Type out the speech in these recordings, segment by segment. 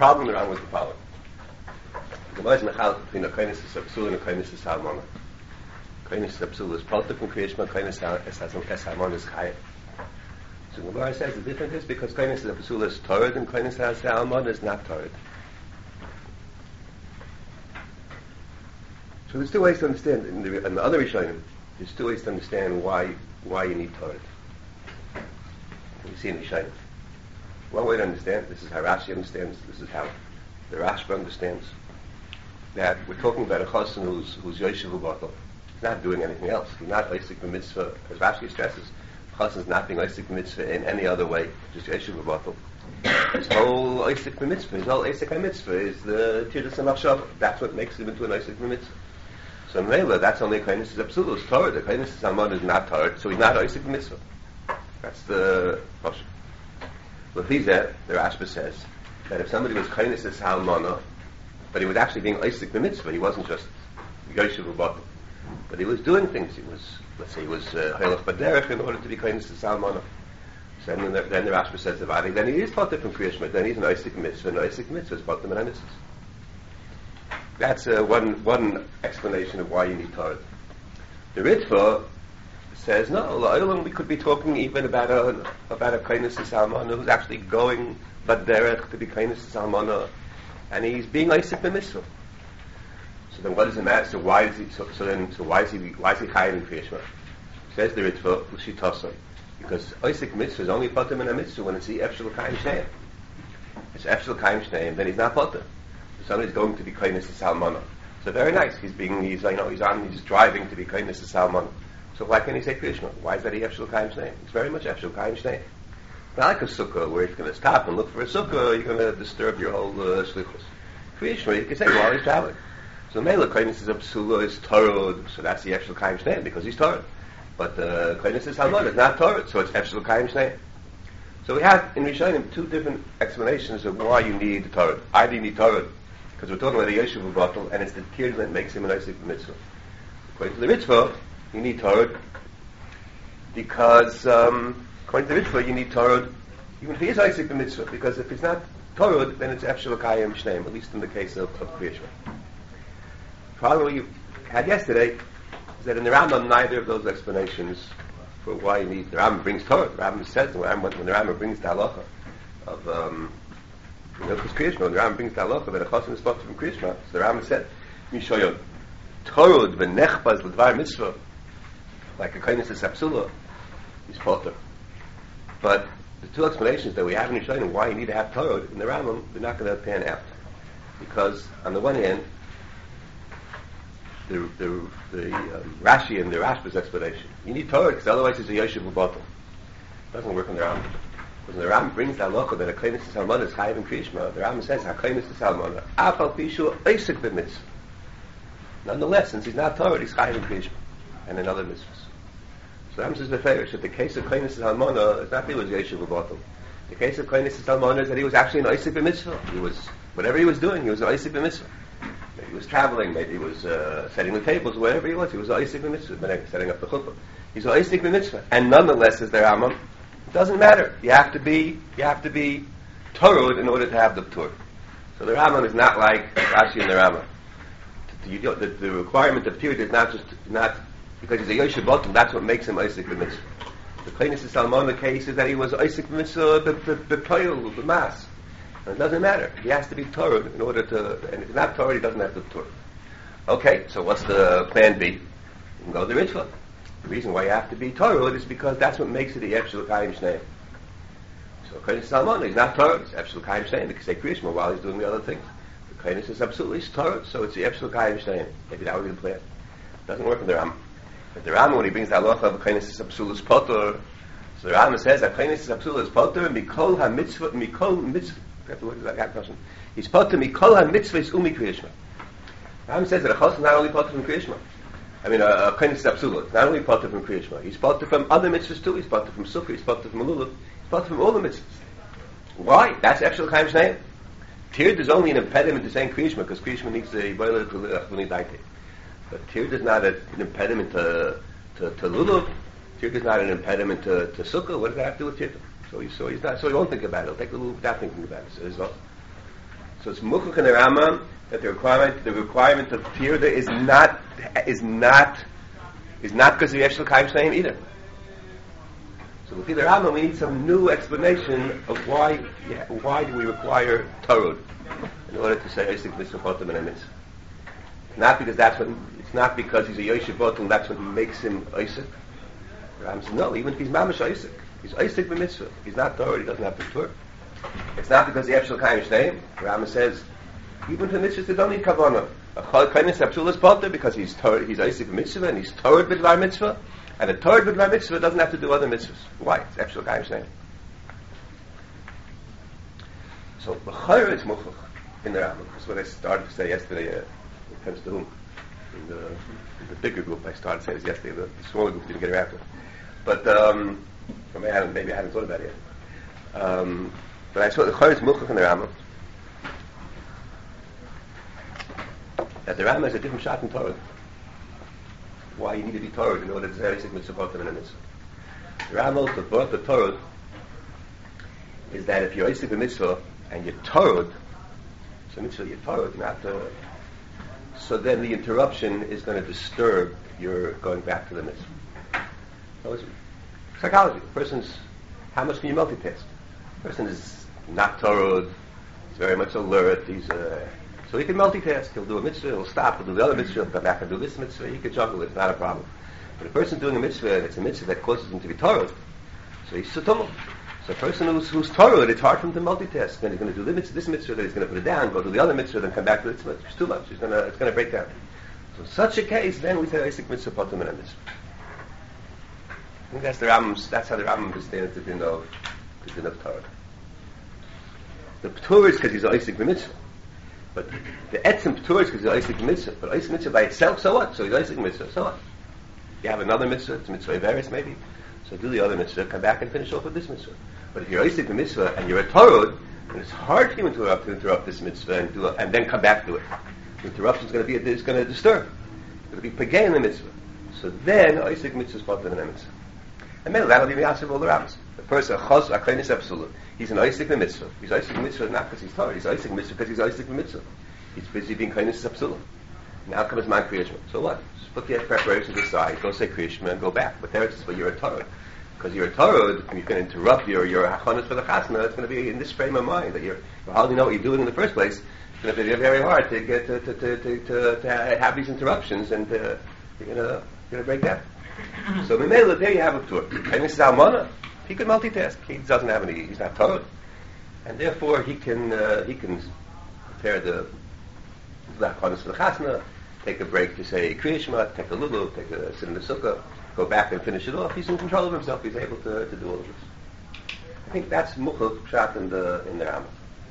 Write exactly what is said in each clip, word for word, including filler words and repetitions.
problem around with the following. The Gemara is mechal between a kindness is absul and a kindness is salmona. Kindness is absul is palta from Kriyishma, kindness is salmona is chayim. So the Gemara says the difference is because kindness is absul is torrid and kindness is salmona is not torrid. So there's two ways to understand. In the, in the other Rishonim, there's two ways to understand why why you need torrid. You see in Rishonim. One way to understand, this is how Rashi understands, this is how the Rashba understands, that we're talking about a chassan who's, who's Yoshev U'Batal. He's not doing anything else. He's not Isaac B'Mitzvah. As Rashi stresses, chassan's not being Isaac B'Mitzvah in any other way, just Yoshev U'Batal. His whole Isaac B'Mitzvah, his whole Isaac B'Mitzvah is the Tirdas HaMachshava. That's what makes him into an Isaac B'Mitzvah. So in Mela, that's only a kindness is absolute. It's Torah. The kindness is Almon is not Torah, so he's not Isaac B'Mitzvah. That's the question. Lefizeh, the Rashba says that if somebody was kindness is Salmona, but he was actually being Isaac B'Mitzvah, he wasn't just Yoshev U'Batal, but he was doing things. He was, let's say, he was Hailach uh, Baderech in order to be kindness is Salmona. So then the, then the Rashba says the Vadi, then he is Pater from Kriyishma, then he's an Isaac Mitzvah, and Isaac Mitzvah is Pater Menanissus. That's uh, one one explanation of why you need Torah. The Ritva says no. We could be talking even about a about a kindness to Salmana who's actually going baderech to be kindness to Salmana, and he's being Isaac B'Mitzvah. So then, what does it matter? So why is he? So, so then, so why is he? Why is he chayav in Kriyishma? Says the Ritva Ushitasa, because Isaac Mitzvah is only pater min mitzvah when it's the Efshel Kaim Shneim. It's Efshel Kaim Shneim, then he's not pater. Somebody's going to be kindness to Salmana. So very nice. He's being, he's, you know, he's on, he's driving to be kindness to Salmana. So why can't he say Krishna? Why is that he Efshel Kaim Shneim? It's very much Efshel Kaim Shneim. Not like a sukkah where you're going to stop and look for a sukkah, you're going to disturb your whole uh, shlichus. Krishna, you can say while he's traveling. So Mela kindness is a psula, is Torah, so that's the Efshel Kaim Shneim because he's Torah. But uh, kindness is Salmana, it's not Torah, so it's Efshel Kaim Shneim. So we have in Rishonim two different explanations of why you need Torah. Either you need Torah because we're talking about a Yoshev U'Batal, and it's the tears that makes him an Isaac B'Mitzvah. According to the Mitzvah, you need Torah because, um, according to the Mitzvah, you need Torah even if he is Isaac B'Mitzvah, because if he's not Torah, then it's Efshel Kayim Shneim, at least in the case of, of Kriyishma. The problem we had yesterday is that in the Rambam, neither of those explanations for why you need, the Rambam brings Torah. The Rambam says, when, when the Rambam brings the halacha of, um, you know, because Kriyishma, when the Rambam brings the halacha that a chassan is spotted from Kriyishma, so the Rambam said, Mishoyon, Torah v'nechbaz l'dvar mitzvah, like a kindness is sapsula, is potter. But the two explanations that we have in Yishayim why you need to have Torah in the Rambam, they're not going to pan out. Because, on the one hand, the the, the um, Rashi and the Rashba's explanation, you need Torah because otherwise it's a Yoshev U'Batal. It doesn't work in the Rambam. Because the Rambam brings the halacha that a kindness is salmana is chayiv in Kriyishma, the Rambam says, a kindness is salmana, afal pishu Isaac b'mitzvah. Nonetheless, since he's not Torah, he's chayiv in Kriyishma and in other mitzvahs. So the Rambam says the Farish that the case of kindness is salmana is not that he was Yoshev U'Batal. The case of kindness is salmana is that he was actually an Isaac b'mitzvah. He was, whatever he was doing, he was an Isaac b'mitzvah. Maybe he was traveling, maybe he was uh, setting the tables, whatever he was, he was an Isaac b'mitzvah, setting up the chuppah. He's an Isaac b'mitzvah. And nonetheless, as the Rambam, it doesn't matter. You have to be, you have to be Torah in order to have the Torah. So the Rambam is not like Rashi and the Rambam. You don't, the, the requirement of Torah is not just, not, because he's a Yoshev U'Batal, that's what makes him Isaac b'mitzvah. The kindness of Salmon, the case is that he was Isaac b'mitzvah, the the toil, the mass. And it doesn't matter. He has to be Torah in order to, and if he's not Torah, he doesn't have the Torah. Okay, so what's the plan B? You can go to the Ritva. The reason why you have to be Torah is because that's what makes it the Efshel Kayim Shneim. So kindness of Salmon, he's not Torah, it's Efshel Kayim Shneim, because they Kriyishma while he's doing the other things. The kindness is absolutely Torah, so it's the Efshel Kayim Shneim. Maybe that would be the plan. It doesn't work in the Rambam. But the Rambam, when he brings the halacha of kindness is absolute potter, so the Rambam says that kindness is absolute potter, mikol ha-mitzvah, mikol mitzvah, I have to look at that question. He's potter mikol ha-mitzvah is umi Kriyishma. The Rambam says that a chos is not only potter from Kriyishma. I mean, a, a kindness is absolute. It's not only potter from Kriyishma. He's potter from other mitzvahs too. He's potter from sukkah, he's potter from lulav, he's potter from all the mitzvahs. Why? That's Efshel Kayim Shneim. Tird is only an impediment to saying Kriyishma, because Kriyishma needs the boiler to daite. But Tird is not a, an impediment to, to, to lulav. Tird is not an impediment to, to sukkah. What does that have to do with Tird? So, he, so he's not. So he won't think about it. He'll take the lulav without thinking about it. So, So it's muchach in the Rambam that the requirement, the requirement of tirda is not, is not, is not because of the Yeshel Kaim Shneim either. So with the Rambam, we need some new explanation of why, yeah, why do we require Torah in order to say Eisik Mitzvah Potem and Mitzvah. Not because that's what, it's not because he's a Yoshev Botel, that's what makes him Eisik. The Rambam says, no, even if he's Mamash Eisik, he's Eisik b'Mitzvah. He's not Torah, he doesn't have to Torah. It's not because the Yeshel Kaim Shneim. The Rambam says, even for mitzvahs, they don't need kavanah. A chol kainis absul is potter because he's Torah, he's Eisik b'Mitzvah and he's Torah b'dvar mitzvah. And a Torah b'dvar mitzvah doesn't have to do other mitzvahs. Why? It's Yeshel Kaim Shneim. So b'chayr is muchach in the Rambam. That's what I started to say yesterday. Uh, it comes to whom? In the, in the bigger group, I started to say this yesterday. The, the smaller group didn't get around to it. But um, maybe I haven't, maybe I haven't thought about it yet. Um, but I saw the b'chayr is muchach in the Rambam. That the Rambam has a different shot in Torah. Why you need to be Torah in order to say Eisik Mitzvah Potem and Mitzvah. The Rambam that brought the Torah is that if you're Eisik Mitzvah and you're Torah, so Mitzvah you're Torah, not uh, so then the interruption is going to disturb your going back to the Mitzvah. So it's psychology. The person's, how much can you multitask? The person is not Torah, he's very much alert, he's uh, so he can multitask. He'll do a mitzvah, he'll stop, he'll do the other mitzvah, he'll come back and do this mitzvah. He can juggle it, it's not a problem. But a person doing a mitzvah, and it's a mitzvah that causes him to be Torah, so he's sutumah. So a person who's, who's Torah, it's hard for him to multitask. Then he's going to do this mitzvah, this mitzvah, then he's going to put it down, go do the other mitzvah, then come back to this mitzvah. It's too much. He's gonna, it's going to break down. So in such a case, then we say Eisik Mitzvah Potem and Mitzvah. I think that's the Rambam's, that's how the Rambam understands the din of, the din of Torah. The P'tur is because he's Eisik Mitzvah. But the etzim P'tur is because he's Eisik Mitzvah. But Eisik Mitzvah by itself, so what? So he's Eisik Mitzvah, so what? You have another mitzvah, it's Mitzvah Averis maybe. So do the other mitzvah, come back and finish off with this mitzvah. But if you're Eisik Mitzvah and you're a Torah, then it's hard for you to interrupt, to interrupt this mitzvah and do it, and then come back to it. The interruption is going to be, it's going to disturb. It's going to be pagay in the mitzvah. So then Eisik Mitzvah is part of the mitzvah. And then that'll be the answer of all the rabbis. The person, Chos, Aklenis Absolut, he's an Eisik Mitzvah. He's Eisik Mitzvah not because he's Torah, he's Eisik Mitzvah because he's Eisik Mitzvah. He's busy being Klenis Absolut. Now comes Man Kriyashma. So what? Just put the preparations aside, go say Kriyashma and go back. But there it's just, but you're a Torah. Because you're a Torah, and you can interrupt your, your Hachanas for the Chasna, it's going to be in this frame of mind that you're, you hardly know what you're doing in the first place. It's going to be very hard to get to, to, to, to, to, to have these interruptions and uh, you're going to, you're going to break down. So Mimela, there you have a tour. And this is Almana. He can multitask. He doesn't have any. He's not Torah, and therefore he can uh, he can prepare the Lachanas for the Chasna, take a break to say Kriya Shema, take a lulu, take a sit in the sukkah, go back and finish it off. He's in control of himself. He's able to, to do all of this. I think that's Muchal Pshat in the in the Rambam.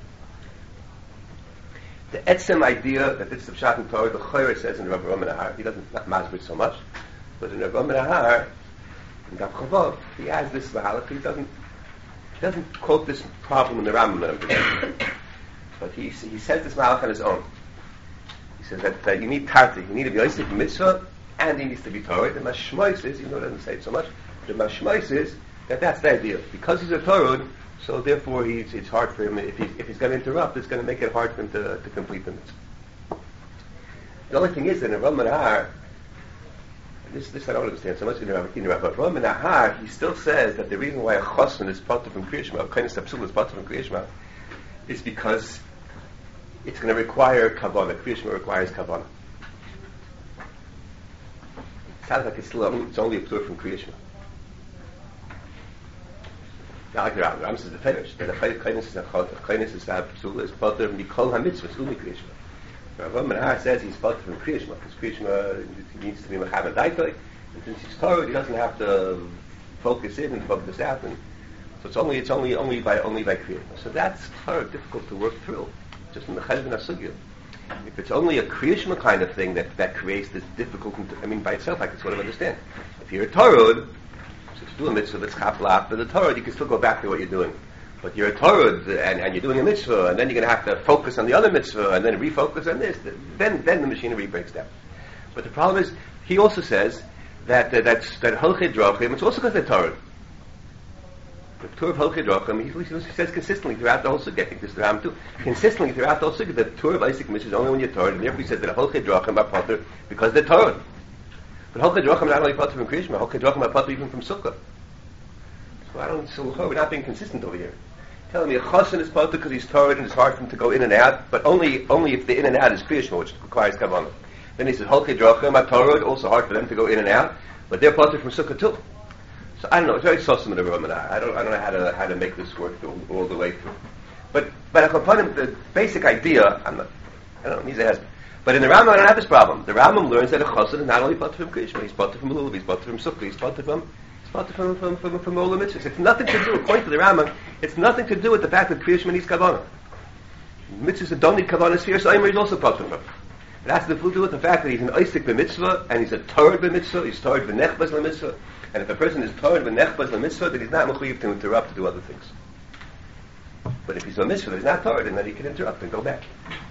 The etzem idea that this is the Pshat in Torah, the Chayr says in Rav Roman Ahar, he doesn't not masbid so much. But in Rav Roman Ahar, in Daf Chavot, he has this mahalach. He doesn't, he doesn't quote this problem in the Rambam, but he he says this mahalach on his own. He says that, that you need tarti, you need to be Eisik Mitzvah, and he needs to be Torah. The mashmois is, even though it doesn't say it so much, the mashmois is that that's the idea. Because he's a Torah, so therefore he's, it's hard for him. If he's if he's going to interrupt, it's going to make it hard for him to, to complete the mitzvah. The only thing is that in Rav Roman Ahar, This, this I don't understand so much in Rav Roman Ahar, he still says that the reason why a chosn is part from Kriya Shema, a kindness absolute is part from Kriya Shema, is because it's going to require kavanah. Kriya Shema requires kavanah. It sounds like it's still only, it's only a ptur from Kriya Shema. Not like the Ram. The Ram says the finish. That the kindness is a chot, kindness is absolute, is part of Mikol HaMitzvah, it's only Kriya Shema. Rav Roman Ahar says he's part from Kriya Shema, because Kriya Shema needs to be Mechavan Daitoi, and since he's Torah, he doesn't have to focus in and focus out, and so it's only it's only only by only by Kriya. So that's Torah difficult to work through, just in the Cheshbon HaSugya. If it's only a Kriya Shema kind of thing that, that creates this difficult, I mean, by itself, I can sort of understand. If you're a Torah, so to do a mitzvah that's chapla, but the Torah, you can still go back to what you're doing. But you're a Torah, and, and you're doing a mitzvah, and then you're going to have to focus on the other mitzvah, and then refocus on this. Then, then the machinery breaks down. But the problem is, he also says that uh, that's, that Holchei Drachim, it's also because they're Torah. The Torah of Holchei Drachim, he, he says consistently throughout the whole Sukkah, I think this is the Ram too, consistently throughout the whole Sukkah, the Torah of Isaac Mitzvah is only when you're Torah, and therefore he says that Holchei Drachim are Potter because they're Torah. But Holchei Drachim not only Potter from Kriyishma, Holchei Drachim are Potter even from Sukkah. So I don't, so we're not being consistent over here. Telling me a Chassan is Potter because he's Torah and it's hard for him to go in and out, but only only if the in and out is Kriyishma, which requires Kavanah. Then he says Holchei Drachim are Torah, also hard for them to go in and out, but they're Potter from Sukkah too. So I don't know. It's very sossum in the Rambam. I don't. I don't know how to how to make this work all, all the way through. But but upon him, the basic idea. I'm not. I don't know. He's a husband. But in the Rambam, I don't have this problem. The Rambam learns that a chassid is not only potter from Kriyishma. He's potter from Lulav. He's potter from Sukkah. He's potter from. He's potter from from from from all the mitzvahs. It's nothing to do. According to the Rambam, it's nothing to do with the fact that Kriyishma needs kavanah. Mitzvahs that don't need kavanah, sphere so Eimer is also potter from. It has to do with the fact that he's an Isaac b'mitzvah and he's a Torah b'mitzvah. He's Torah b'nechbaz b'mitzvah. And if a person is Torah b'nechbaz b'mitzvah, then he's not mechuyev to interrupt to do other things. But if he's a mitzvah, he's not Torah, then he can interrupt and go back.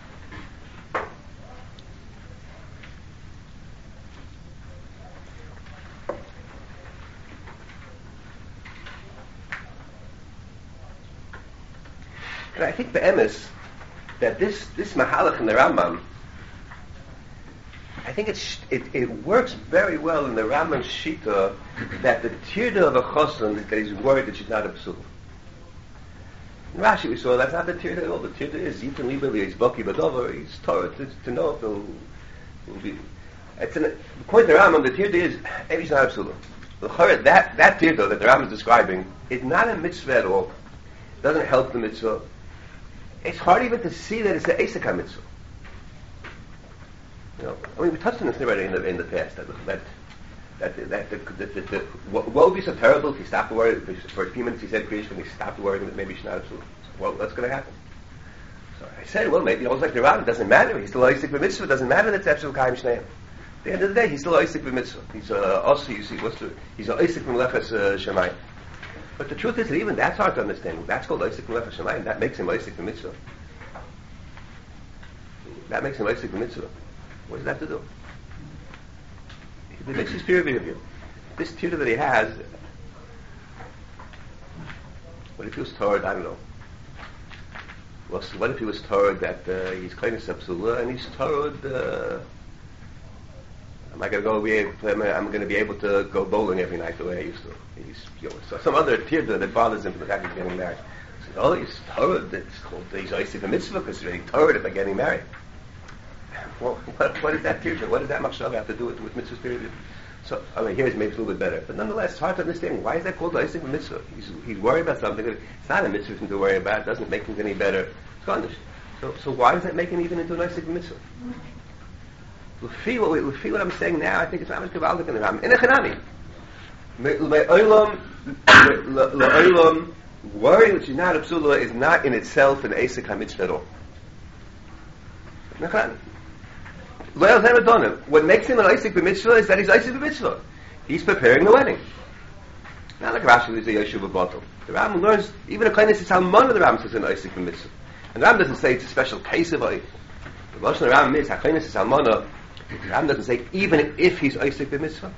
And I think the emes that this this mahalach in the Rambam, I think it's, it, it works very well in the Rambam's Shita that the tirda of a chassan is that he's worried that she's not a psul. In Rashi we saw that's not the tirda at all. The tirda is Yitin Libeli, he's Baki Badover, he's Torah to, to know if he'll, he'll be. It's an, according to the Rambam, the tirda is maybe he's not a psul. That, that tirda that the Rambam is describing is not a mitzvah at all. It doesn't help the mitzvah. It's hard even to see that it's an Esek mitzvah. You know, I mean, we touched on this already in the in the past. That that that that, that, that, that, that what, what would be so terrible if he stopped to worry? For a few minutes he said creation, and he stopped to worrying that maybe she's not absolute. Well, what's going to happen? So I said, well, maybe always like the Ram. It doesn't matter. He's still Isaac b'mitzvah. It doesn't matter that it's absolute kaim shneim. At the end of the day, he's still Isaac b'mitzvah. He's a uh, you see, what's the? He's a Isaac b'mlechas uh, shemayim. But the truth is that even that's hard to understand. That's called Isaac b'mlechas shemayim. That makes him Isaac b'mitzvah. That makes him Isaac b'mitzvah. What does that have to do? It makes his peer review. This tirda that he has, what if he was told, I don't know. Well, so what if he was told that uh, he's kind of sapsula and he's told, uh, am I going to go be able to, I'm going to be able to go bowling every night the way I used to. He's, you know, so some other tirda that bothers him for the fact he's getting married. So, oh, he's told, it's called, he's Isaac mitzvah because he's told about getting married. Well, what, what is that tirda? What does that machshava have to do with, with mitzvah's period? So, I mean, here's maybe a little bit better. But nonetheless, it's hard to understand. Why is that called Isaac mitzvah? He's, he's worried about something. It's not a mitzvah for him to worry about. It doesn't make things any better. It's garnish. So, so why does that make him even into an Isaac mitzvah? Lufi, what, Lufi, what I'm saying now, I think it's not much kavaldik in the Ram. In a chanami. La'olam, worrying that she's not a psula is not in itself an Isaac mitzvah at all. Nachan. What makes him an Isaac b'mitzvah is that he's Isaac b'mitzvah. He's preparing the wedding. Not like Rashi is a Yeshuva bottle. The Ram learns, even a kindness is how one of the Ram says an Isaac b'mitzvah. And the Ram doesn't say it's a special case of Isaac. The Lashon of the Ram is, HaKainis is Halmana. The Ram doesn't say, even if he's Isaac b'mitzvah.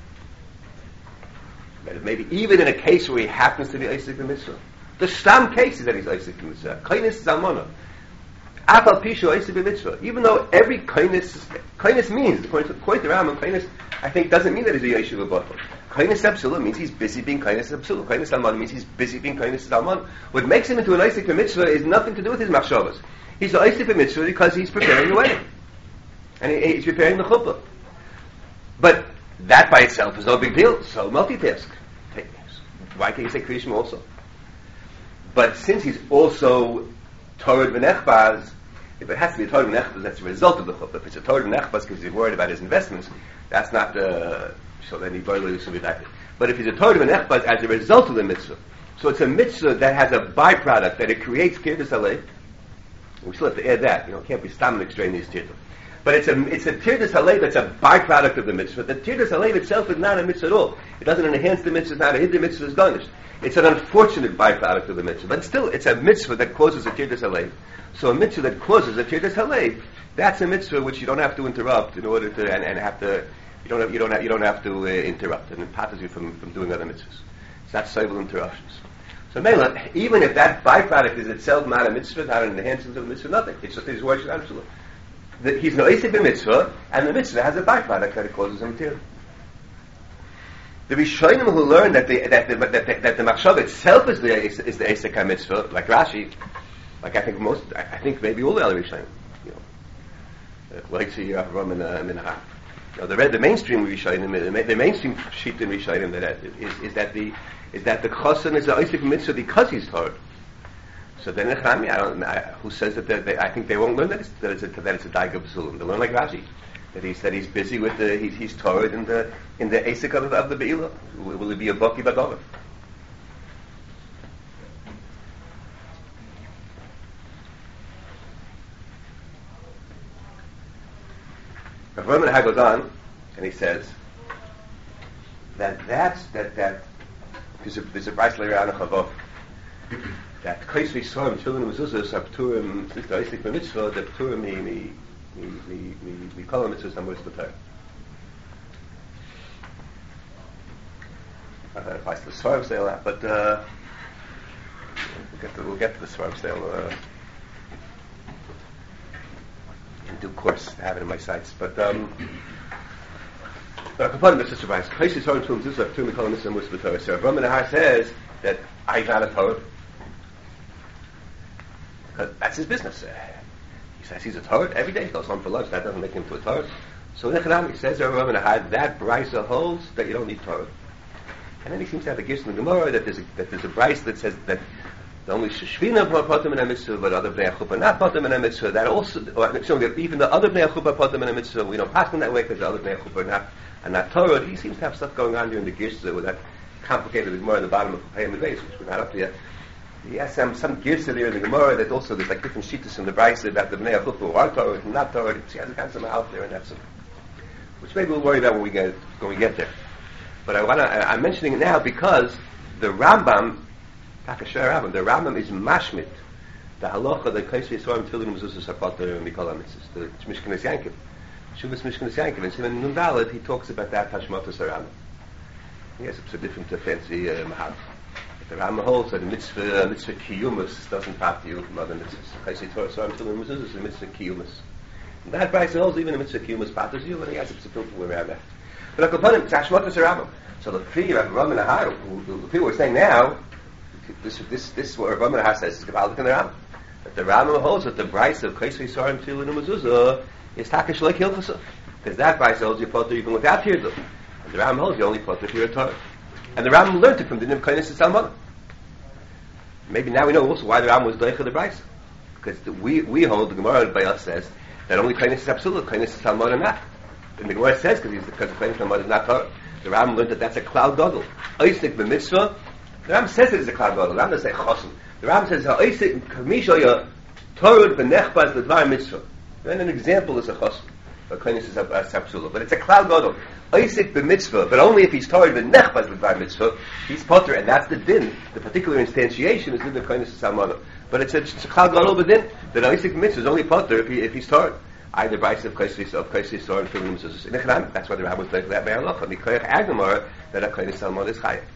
Maybe even in a case where he happens to be Isaac b'mitzvah. The Stam case is that he's Isaac b'mitzvah. Kindness is Halmana. Apal Pishu Isaac b'mitzvah. Even though every kindness, kindness means, according to, according to the Ram, kindness, I think, doesn't mean that he's a Yeshuva bottle. Kindness Absula means he's busy being kindness Absula. Kindness Alman means he's busy being kindness Alman. What makes him into an Isaac b'mitzvah is nothing to do with his machshavas. He's an Isaac b'mitzvah because he's preparing the wedding. And he, he's preparing the chuppah. But that by itself is no big deal. So multitask. Why can't you say Kriyishma also? But since he's also Torah v'nechbaz, if it has to be a Torah v'nechbaz, that's a result of the chuppah. If it's a Torah v'nechbaz because he's worried about his investments, that's not uh, so then he boiler should be that. But if he's a Torah v'nechbaz as a result of the mitzvah, so it's a mitzvah that has a byproduct that it creates kirdas halei. We still have to add that. You know, it can't be stam and extraneous tirda. But it's a it's a tirdas halei that's a byproduct of the mitzvah. The tirdas halei itself is not a mitzvah at all. It doesn't enhance the mitzvah. It's not a hidden mitzvah. Is garnished. It's an unfortunate byproduct of the mitzvah, but still, it's a mitzvah that causes a tirdas halei. So a mitzvah that causes a tirdas halei, that's a mitzvah which you don't have to interrupt in order to and, and have to. You don't have you don't have you don't have to uh, interrupt, and it patters you from, from doing other mitzvahs. It's not civil interruptions. So Mela, even if that byproduct is itself not a mitzvah, not an enhancement of a mitzvah, nothing. It's just his worship absolute. That he's no isik mitzvah, and the mitzvah has a byproduct that it causes him to. The Rishonim who learn that the that the that the, that the machshava itself is the is the isik mitzvah, like Rashi, like I think most, I, I think maybe all the other Rishonim, you know, like to Ram and Minha. You know, the the mainstream Rishonim, the mainstream sheet in Rishonim that is is that the is that the chosan is the isik mitzvah because he's Torah. So then the Chami, I don't, I, who says that they, I think they won't learn that it's, that it's a that it's a daiga b'sulim. They learn like Rashi, that he said he's busy with the he's he's Torah in the in the asik of, of the beila. Will, will it be a baki badover? Rav Roman goes on, and he says that that's that that there's a there's a price later on a chavov that kaisvi sorim tefillin mezuzos are pturim the isik b'mitzvah the pturim mi mi mi mi mi mi kol mitzvahs amos b'tar. I don't know if I the svarv sale out, but uh, we'll get to we'll get to the svarv sale uh, in due course. I have it in my sites, but um. But component of sister Bryce, kaisvi sorim tefillin mezuzos are pturim mi kol mitzvahs amos b'tar. So Rav Menahar says that I'm not a Torah. Because that's his business. Uh, he says he's a Torah. Every day he goes home for lunch. That doesn't make him to a Torah. So in Echanam he says that Brisa holds that you don't need Torah. And then he seems to have a gift in the Gemara that there's a, that there's a Brisa that says that the only Sheshvina potem in a mitzvah, but other Bnei Chuppah not potem in a mitzvah. That also, or, so even the other Bnei Chuppah potem in a mitzvah, we don't pass them that way because the other Bnei Chuppah are not, are not Torah. He seems to have stuff going on during the Gish with that complicated Gemara in the bottom of Payim Advais, which we're not up to yet. He has some some gifts there in the Gemara that also there's like different shittas in the Brisa about the Bnei Chuppah who are Torah and not Torah. He has a kind of some out there, and that's some, which maybe we'll worry about when we get when we get there. But I want to I'm mentioning it now because the Rambam, Takashar Rambam, the Rambam is mashmit the halacha the kaisvi yisrael tefillin mezuzos hapater mikol hamitzvos the Mishkanas Yankiv, Shuvas Mishkanas Yankiv, and Siman Nun Daled he talks about that Hashmatas Rambam. He has a different uh, fancy uh, mahal. The Rambam holds that the mitzvah, uh, mitzvah kiyumus doesn't part you from other mitzvahs. I say Torah, so I'm telling you, this is a mitzvah kiyumus. And that price holds even a mitzvah kiyumus part you, and he has a simple way around that. But upon him, it's Hashmatas Rambam. So the three of Rav Menahar, who the people are saying now, this this this is what Rav Menahar says is Gavaldik in the Rambam. That the Rambam holds that the price of Kaisvi Sorim Tefillin Mezuzah is Takish Like Hilchasa. Because that price holds you potter even without Tirdul. And the Rambam holds you only potter if you're a Torah. And the Rambam learned it from the Nim Kainis and Salmon. Maybe now we know also why the Rambam was Deicha the Bryce. Because the, we we hold, the Gemara by us says, that only Kainis is absolute, Kainis is Salmon and not. And the Gemara says, because because the Kainis Salmon is not Torah. The Rambam learned that that's a cloud goggle. Oisik b'mitzvah, the Rambam says it is a cloud goggle. The Rambam doesn't say chosim. The Rambam says, Oisik kamishoya Torah v'nechbaz l'dvar mitzvah. And an example is a chosim. But Kainis is absolute. But it's a cloud goggle. Oisik b'mitzvah, but only if he's Torah v'nechbaz l'dvar mitzvah, he's potter, and that's the din. The particular instantiation is in the Kainis Salmon. But it's a, it's a cloud goggle b'din. That Oisik b'mitzvah is only potter if, he, if he's Torah. Either Bryce of Kaisvi of Kaisvi Sor and Tefillin Mezuzos in Echanam. That's why the Rambam was like that by halacha. Mikoyach Agamar that a Kainis Salmon is chayav.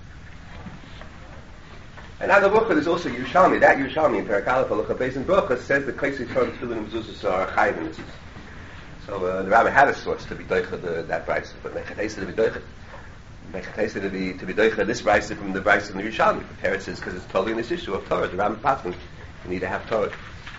And now the Rucha is also Yerushalmi. That Yerushalmi in Parakalaf Halacha Beis and Brocha says that Kaisvi Sor and Tefillin Mezuzos are chayav in mitzvahs. So uh, the Rambam had a source to be doicha that Bryce, but Mechatesa to be doicha. Mechatesa to be to be doicha this Bryce from the Bryce in the Yerushalmi. The parent says because it's totally in this issue of Torah. The Rambam Paskin, you need to have Torah.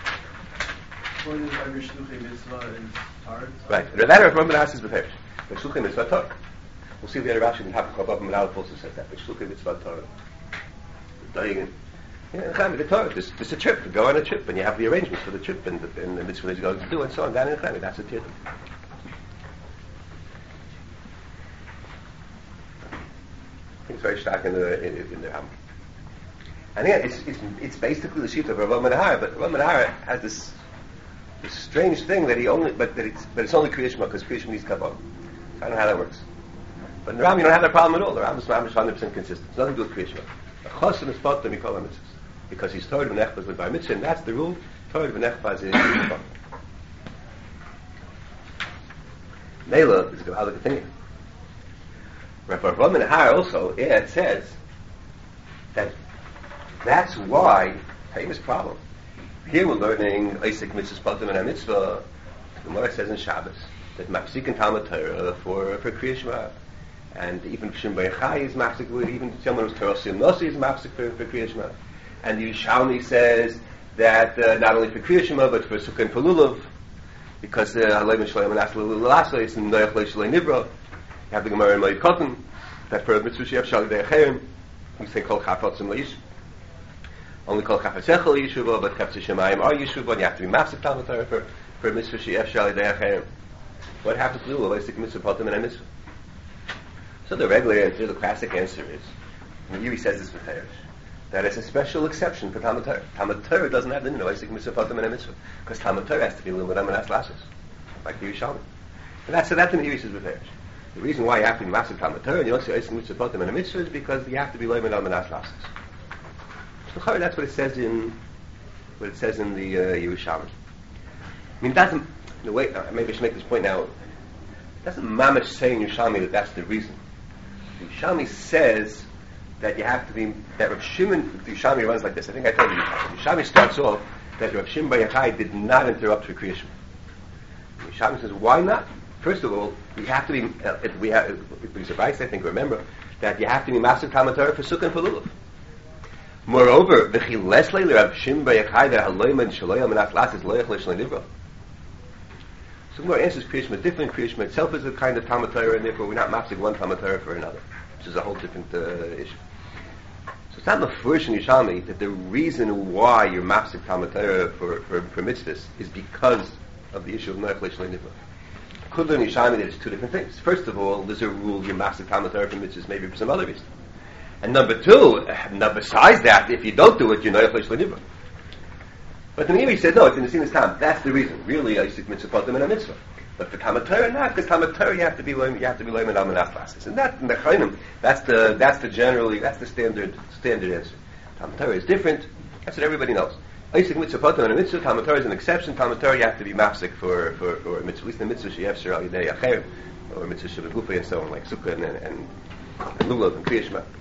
Right. The letter of Roman As is beferish. The shluchim mitzvah Torah. We'll see if the other Rashi in Habakkuk above Menalef also says that. The shluchim mitzvah Torah. Dying. Yeah, the Torah. There's, there's a trip. You go on a trip, and you have the arrangements for the trip, and the, and the mitzvah that you're going to do, and so on. Down in the that's a tirtum. I think it's very stark in the in, in the Ham. And yeah, it's it's it's basically the sheet of Rav Menahar, but Rav Menahar has this. This strange thing that he only, but that it's, but it's only Kriya Shema because Kriya Shema needs Kabbalah. So I don't know how that works. But in the Ram, you don't have that problem at all. The Ram is one hundred percent consistent. It's nothing to do with Kriya Shema. The Chosim is Potter Mikol HaMitzvahs because he's Torah v'nechbaz with Bar Mitzvah, and that's the rule. Torah v'nechbaz is Potter. Mela is a Gavaldik opinion. Rav Menahar also, yeah, it says that That's why, famous problem. Here we're learning Isaac Mitzvahs Patim and a Mitzvah. The Gemara says in Shabbos that Mafsik and Talmud Torah for for Kriya Shema, and even Shem B'Yachai is Mafsik. Even someone who's Torah Sim Nosi is Mafsik for for Kriya Shema. And the Yerushalmi says that uh, not only for Kriya Shema but for Sukkah and for Lulav, because Halei Mishlayim and Asla Lulav is in Noach Leishalei Nivra. You have the Gemara in Moed Katan that for Mitzvah Shev Shali De'acherim we say Kol Chafotzim Leish. Only Kol Chafetzechel Yeshuva, but Chafetz Shemayim are Yeshuva, and you have to be Mafsik Talmud Torah for for Mitzvah Shev Shali De'acherim. What happens to do with Isaac Mitzvah Patim and a Mitzvah? So the regular answer, the classic answer is, and here he says this for Teresh, that it's a special exception for Talmud Torah. Talmud Torah doesn't have the name of Isaac Mitzvah Patim and a Mitzvah, because Talmud Torah has to be Limud Amanas Lashes, like the Yerushalmi. And that's so that's the Meiri says with Teresh. The reason why you have to be Mafsik Talmud Torah and you don't say Isaac Mitzvah Patim and a Mitzvah is because you have to be Limud Amanas Lashes. So that's what it says in what it says in the uh, Yerushalmi. I mean, it doesn't. The way uh, maybe I should make this point now. It doesn't Mamish say in Yerushalmi that that's the reason. The Yerushalmi says that you have to be that Rav Shimon. The Yerushalmi runs like this. I think I told you. The Yerushalmi starts off that Rav Shimon Bar Yochai did not interrupt for Kriya Shema. The Yerushalmi says, why not? First of all, we have to be. Uh, if we have. If we survive, I think remember that you have to be Mafsik Talmud Torah for Sukkah and for Lulav. Moreover, the Chileslei Rav Shimon Bar Yochai that Haloyman Shaloyam and Atlas is Loyach Leishalei Nivra. So more answers Kriya Shema different. Kriya Shema itself is a kind of Talmud Torah, and therefore we're not mafsik one Talmud Torah for another, which is a whole different uh, issue. So it's not the first in Yerushalmi that the reason why you're mafsik Talmud Torah for, for, for mitzvahs is because of the issue of Noach Leishalei Nivra. Could learn Yerushalmi that it's two different things. First of all, there's a rule you're mafsik Talmud Torah for mitzvahs maybe for some other reason. And number two, now besides that, if you don't do it, you're Noach Leishalei Nivra. But the Meiri said, no, it's in the same time. That's the reason. Really, Isaac Mitzvah Patim and a Mitzvah. But for Talmud Torah, not, because Talmud Torah you have to be you have to be learning Amanas Lashes. And that, in the Chayim, that's the that's the generally that's the standard standard answer. Talmud Torah is different. That's what everybody knows. Isaac Mitzvah Patim and a Mitzvah. Talmud Torah is an exception. Talmud Torah you have to be mafsik for for for a mitzvah. At least the mitzvah sheyev shel yidei acher, or mitzvah shel gufay and so on, like Sukkah and and, and Lulav and Kriya Shema.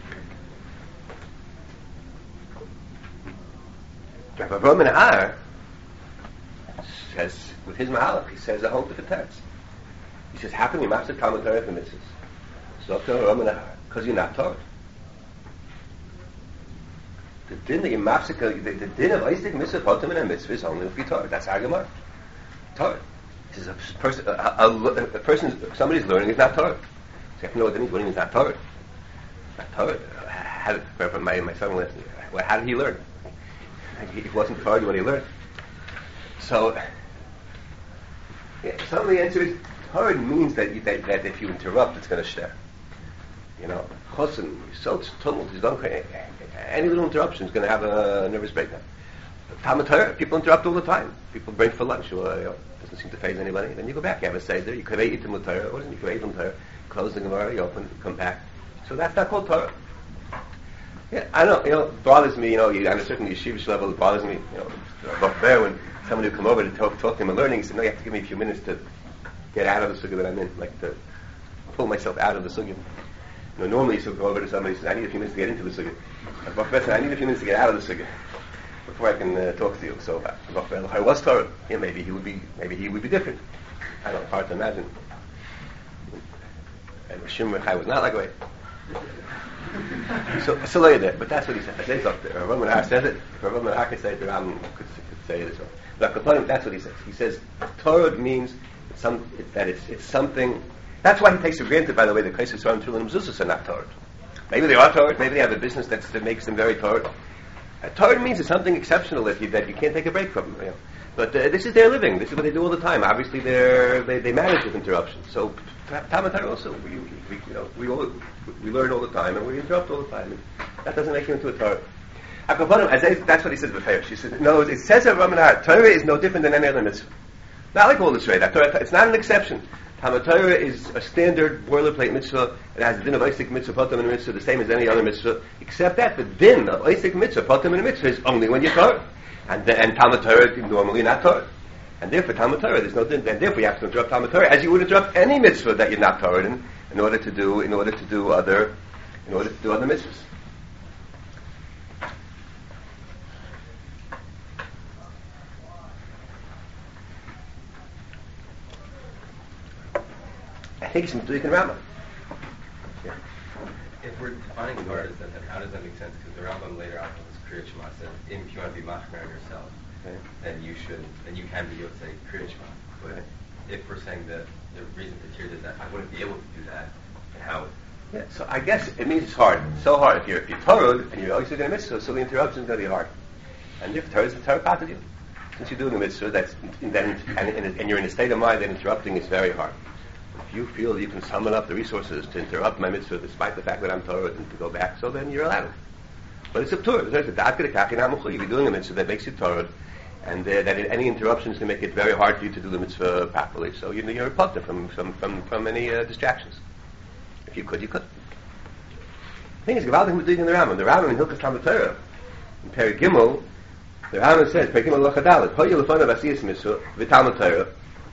Rav Avraham ben Ahar says, with his Mahalach, he says a whole different text. He says, how can you master Talmud Torah for mitzvahs? So Rav Avraham ben Ahar, because you're not Torah. The din that you master, the, the din of Isaac Mitzvah Patim and a Mitzvah is only if you're Torah. That's our Gemara. Torah. This is a person, a, a, a, a person, somebody's learning is not Torah. So you have to know what that means. Learning is not Torah. Not Torah. How did, my, my son last well, how did he learn? He wasn't Torah when he learned. So, yeah, some of the answer is Torah means that, you, that that if you interrupt, it's going to shter. You know, chosin, so tumult, any little interruption is going to have a nervous breakdown. Talmud Torah, people interrupt all the time. People break for lunch, or you know, doesn't seem to faze anybody. Then you go back, you have a seder, you could eat Talmud Torah, or you could eat Talmud Torah, close the Gemara, you open, you come back. So that's not called Torah. Yeah, I don't know, you know, it bothers me, you know, on a certain yeshivish level, it bothers me, you know, about there when somebody would come over to talk, talk to him and learning, he said, no, you have to give me a few minutes to get out of the sugya that I'm in, like to pull myself out of the sugya. You know, normally you should go over to somebody and say, I need a few minutes to get into the sugya. But Professor, I need a few minutes to get out of the sugya before I can uh, talk to you. So if I was Torah, yeah, maybe he would be, maybe he would be different. I don't know, hard to imagine. And Rishim Rechai was not like way. So, so look at that. But that's what he said. I say something. Rav Avraham ben Ahar says it. Rav Avraham ben Ahar can say it. The Ram could, could say it as well. But that's what he says. He says Torah means it's some it's, that it's it's something. That's why he takes for granted, by the way, the Kaiser Sar and Tulin Mezuzos are not Torah. Maybe they are Torah. Maybe they have a business that's, that makes them very Torah. Uh, Torah means it's something exceptional that you that you can't take a break from. You know. But uh, this is their living. This is what they do all the time. Obviously, they they they manage with interruptions. So Talmud Torah also, we, we you know we all we learn all the time and we interrupt all the time. And that doesn't make you into a Torah. That's what he says before. She says, no, it says Rav Avraham ben Ahar, Torah is no different than any other mitzvah. Not like all this right. It's not an exception. Talmud Torah is a standard boilerplate mitzvah. It has the din of Isaac Mitzvah Patim and a Mitzvah the same as any other mitzvah, except that the din of Isaac Mitzvah Patim and a Mitzvah is only when you're Torah. And, the, and Talmud Torah is normally not Torah. And therefore Talmud Torah, there's no din. And therefore you have to interrupt Talmud Torah as you would interrupt any mitzvah that you're not Torah in, in order to do, in order to do other, in order to do other mitzvahs. I think it's Meduik and Rambam. Yeah. If we're defining Torah, then how does that make sense? Because the Rambam later on was Kriyat Shema said, if you want to be machmer on yourself, okay, then you should, then you can be Yotzei Kriyat Shema. But okay, if we're saying that the reason for tears is that I wouldn't be able to do that, then how? Yeah, so I guess it means it's hard. It's so hard. If you're if you're Torah and you're always doing a mitzvah, so the interruption is going to be hard. And if Torah is the Torah part of you, since you're doing a mitzvah, that's then and, and, and you're in a state of mind that interrupting is very hard. If you feel you can summon up the resources to interrupt my mitzvah, despite the fact that I'm Torah and to go back, so then you're allowed. But it's a Torah. There's a da'at k'dekach in You're doing a mitzvah that makes you Torah, and uh, that any interruption is going to make it very hard for you to do the mitzvah properly. So you know, you're repulsed from from from, from any uh, distractions. If you could, you could. The thing is, Gavaldik Meduik in the Rambam. The Rambam in Hilchos Talmud Torah, in Perek Gimel, the Rambam says, Perek Gimel Halacha Dalet, Hoyu Lefanav Asiyas Mitzvah v'Talmud Torah.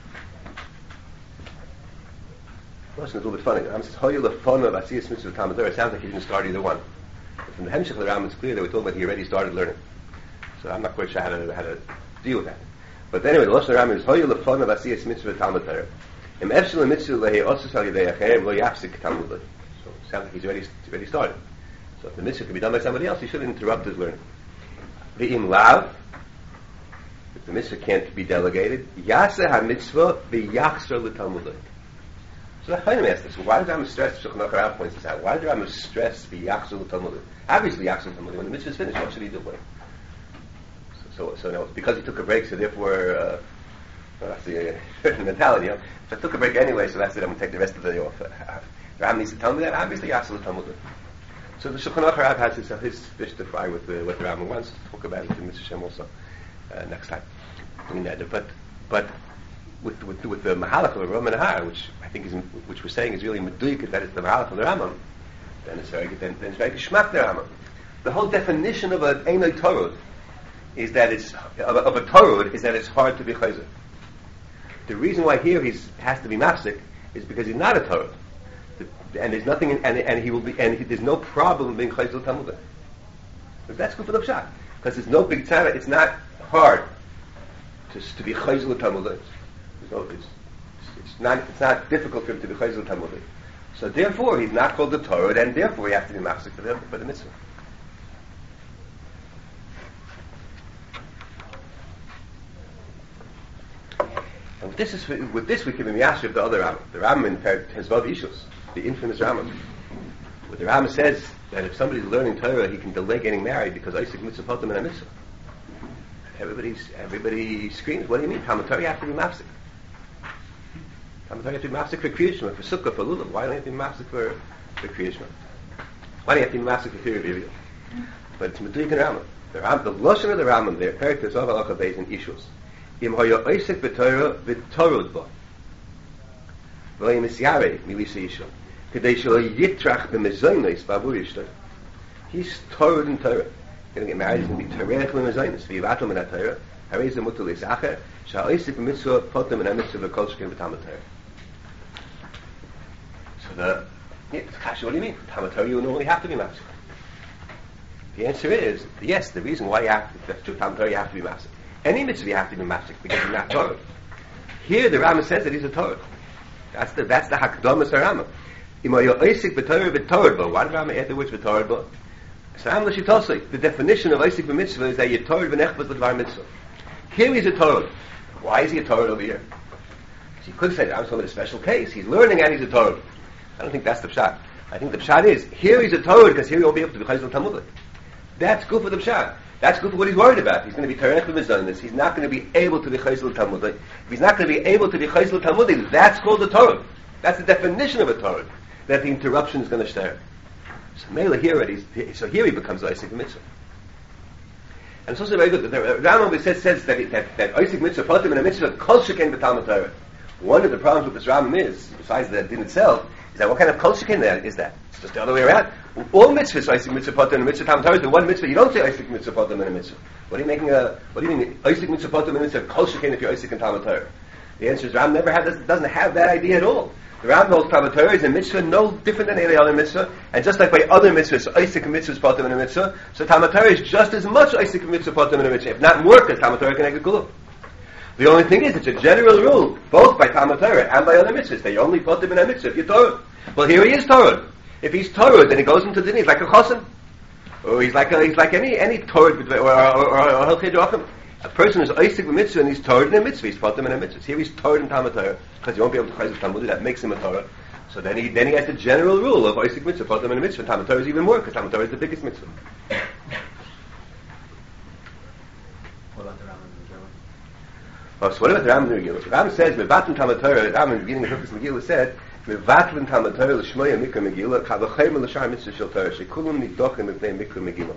Well, it's a little bit funny. The Rambam says, Hoyu Lefanav Asiyas Mitzvah v'Talmud Torah. It sounds like he didn't start either one. But from the Hemshech of the Rambam, it's clear that we're talking about he already started learning. So I'm not quite sure how to, how to deal with that. But anyway, the Lashon of the Rambam is, Hoyu Lefanav Asiyas Mitzvah v'Talmud Torah. Im Efshel Mitzvah lehi osus al yedei acherim lo yafsik Talmud. So it sounds like he's already, he's already started. So if the mitzvah can be done by somebody else, he shouldn't interrupt his learning. V'im lav, if the mitzvah can't be delegated, yaseh ha-mitzvah v'yachzor l'talmudai. So the Chayim asked this, why did Rambam stress, Shulchan Aruch Rav points this out, why did Rambam stress v'yachzor l'talmudai? Obviously yachzor l'talmudai, when the mitzvah is finished, what should he do with it? So, so, so now, because he took a break, so therefore, uh, well, that's the uh, mentality, you know. So I took a break anyway, so that's it, I'm going to take the rest of the day off. Uh, Rambam needs to tell me that, obviously yachzor l'talmudai. So the Shulchan Aruch Rav has his, uh, his fish to fry with the, with the Rambam wants to talk about it in Mitzvah Shem also uh, next time. But but with with, with the Mahalach of the Rambam Nahar, which I think is which we're saying is really Meduik, that it's the Mahalach of the Rambam, then it's very then, then it's very Geschmack the Rambam. The whole definition of an Einoi Torah is that it's of a, of a Torah is that it's hard to be Chayzer. The reason why here he has to be Mafsik is because he's not a Torah. And there's nothing, in, and and he will be, and he, there's no problem being chayzel talmudah. But that's good for the pshat, because there's no big tzara. It's not hard to to be chayzel talmudah. No, it's, it's not it's not difficult for him to be chayzel talmudah. So therefore, he's not called the Torah, and therefore he has to be mafsik for the for the mitzvah. And with this is with this we can be miyashiv of the other Rambam, the Rambam in Hezvav Ishus. The infamous Rambam, where the Rambam says that if somebody's learning Torah, he can delay getting married because Isaac mitzvah potem and a mitzvah. Everybody's everybody screams. What do you mean? Talmud Torah, you have to be mafsik. Talmud Torah, you have to be mafsik for Kriyat Shema, for Sukkah, for Lulav. Why don't you have to be mafsik for for Kriyat Shema? Why don't you have to be mafsik for Piri Biriel? But it's Meduik and Rambam. The Rambam, the lashon of the Rambam, their character is Zav Halacha Beis in Ishus. Im hoya Isaac b'Torah v'Torah bo. V'lo yimisyare milisa Yishua. He's Torah in Torah. He's going to get married, he's going to be Torah in Mezainis. V'yivatel min ha-Torah. Harei ze mutar l'zacher. Sha'oisik b'mitzvah potem min ha-mitzvah v'kol sheken v'talmud Torah. So the, yeah, Kasha, what do you mean? Talmud Torah, you normally have to be mafsik. The answer is, yes, the reason why you have to, that's true, Talmud Torah, you have to be mafsik. Any mitzvah you have to be mafsik, because you're not Torah. Here the Rambam says that he's a Torah. That's the, that's the Hakdamas HaRambam. Why did Rambam add the words v'torah bo? The definition of Isaac b'mitzvah is that you're Torah v'nechbaz l'dvar mitzvah. Here he's a Torah. Why is he a Torah over here? So you could say that I'm talking a special case. He's learning and he's a Torah. I don't think that's the pshat. I think the pshat is, here he's a Torah because here he won't be able to be chayzel talmudah. That's good for the pshat. That's good for what he's worried about. He's going to be Torah b'mizonis. He's not going to be able to be chayzel talmudah. If he's not going to be able to be chayzel talmudah, that's called a Torah. That's the definition of a Torah. That the interruption is going to start. So Mela here already, so here he becomes Isaac mitzvah. And it's also very good. The Rambam says, says that, that, that Isaac mitzvah, potem and a mitzvah, kol sheken b'talmud Torah. One of the problems with this Rambam is, besides the din itself, is that what kind of kol sheken is that? It's just the other way around. All mitzvahs, Isaac mitzvah, potem and a mitzvah, talmud Torah is the one mitzvah. You don't say Isaac mitzvah, potem and a mitzvah. What are you making a, what do you mean, Isaac mitzvah, potem and a mitzvah, kol sheken if you're Isaac and talmud Torah? The answer is Rambam never had, doesn't have that idea at all. The Rambam holds Talmud Torah is a mitzvah no different than any other mitzvah, and just like by other mitzvahs, Isaac mitzvah is potem in a mitzvah, so Talmud Torah is just as much Isaac mitzvah potem in a mitzvah, if not more, because Talmud Torah connected kula. The only thing is, it's a general rule, both by Talmud Torah and by other mitzvahs. They only put them in a mitzvah if you're Torah. Well, here he is Torah. If he's Torah, then he goes into din. He's like a chosin, or he's like a, he's like any any Torah or or or or a person who's oisik mitzvah and he's Torah in a mitzvah. He's put them in a mitzvah. Here he's Torah in Talmud Torah because he won't be able to chayz Talmud. That makes him a Torah. So then he then he has the general rule of oisik mitzvah. Put them in a mitzvah. Talmud Torah is even more because Talmud Torah is the biggest mitzvah. Oh, so what about the Ram in the Megillah? The Ram says, Mevatlin Talmud Torah, the Ram in the beginning of Hilchos Megillah said, Mevatlin Talmud Torah l'shmoya mikra Megillah, kavachem l'shar mitzvah shel Torah, shekulam nidochem mipnei mikra Megillah.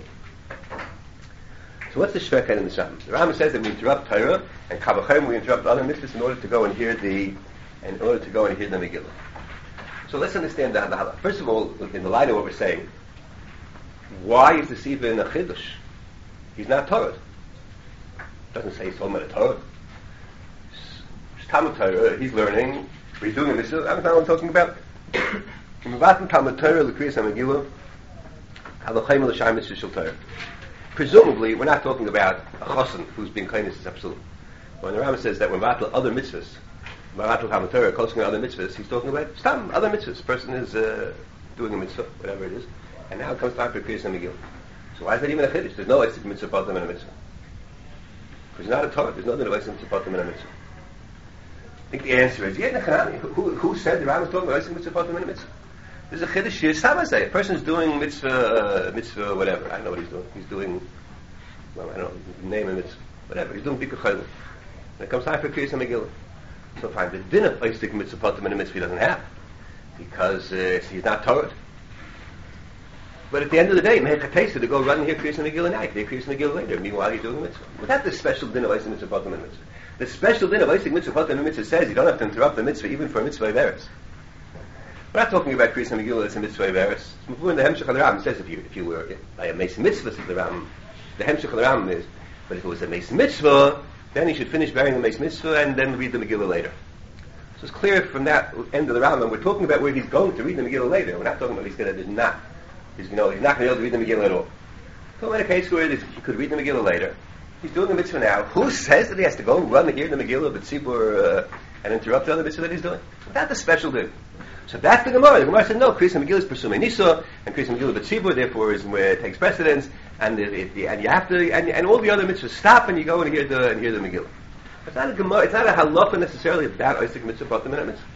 So what's the shveket in the Sham? The Ram says that we interrupt Torah, and kavachem we interrupt other mitzvahs in order to go and hear the, in order to go and hear the Megillah. So let's understand the halakha. First of all, in the light of what we're saying, why is the Siva in a Chiddush? He's not Torah. It doesn't say he's talking about a Torah. Talmud Torah, he's learning, he's doing a mitzvah. That's not what I'm talking about. Talmud Torah, l'kriyas ha-Megillah, halachayim l'shar mitzvah shel Torah. Presumably, we're not talking about a chosin who's being claimed as absolute. When the Rambam says that when vatal other mitzvahs, vatal Talmud Torah, calling other mitzvahs, he's talking about stam other mitzvahs. Person is uh, doing a mitzvah, whatever it is, and now it comes time for kriyas ha-Megillah. So why is that even a chiddush? There's no eisik mitzvah patam in a mitzvah. Because it's not a Torah. There's no eisik mitzvah patam in a mitzvah. I think the answer is, yeah, who, who said the Ram was talking about Isaac mitzvah patam in a mitzvah? There's a chiddush here. Some say a person's doing mitzvah, uh, mitzvah, whatever. I don't know what he's doing. He's doing, well, I don't know, name a mitzvah, whatever. He's doing bikkur chaylim. When it comes time for kriyas ha-Megillah, so fine. The din of Isaac mitzvah patam in a mitzvah he doesn't have because uh, he's not Torah. But at the end of the day, mehechatesa to go run and hear kriyas ha-Megillah now, hear kriyas ha-Megillah later. Meanwhile, he's doing a mitzvah. Without the special din of Isaac mitzvah patam in a mitzvah. The special din of Isaac mitzvah patam in a mitzvah says you don't have to interrupt the mitzvah even for a mitzvah of eres. We're not talking about kriyas ha-Megillah as a mitzvah of eres. The Hemshech of the Ram says if you if you were by a mason mitzvah of the Ram, the Hemshech of the Ram is, but if it was a mason mitzvah, then he should finish burying the mason mitzvah and then read the Megillah later. So it's clear from that end of the Ram, and we're talking about where he's going to read the Megillah later. We're not talking about he's going to not, he's you know he's not going to be able to read the Megillah at all. So in a case where he could read the Megillah later. He's doing the mitzvah now. Who says that he has to go and run and hear the Megillah, but Tzibur, uh, and interrupt the other mitzvah that he's doing? That's the special din. So that's the Gemara. The Gemara said no. Kriyas ha-Megillah is pursuing Nisa, and Kriyas ha-Megillah but Tzibur, therefore, is where it takes precedence. And it, it, and you have to, and, and all the other mitzvahs stop, and you go and hear the and hear the Megillah. It's not a Gemara. It's not a halacha necessarily about Isaac mitzvah patam in a mitzvah.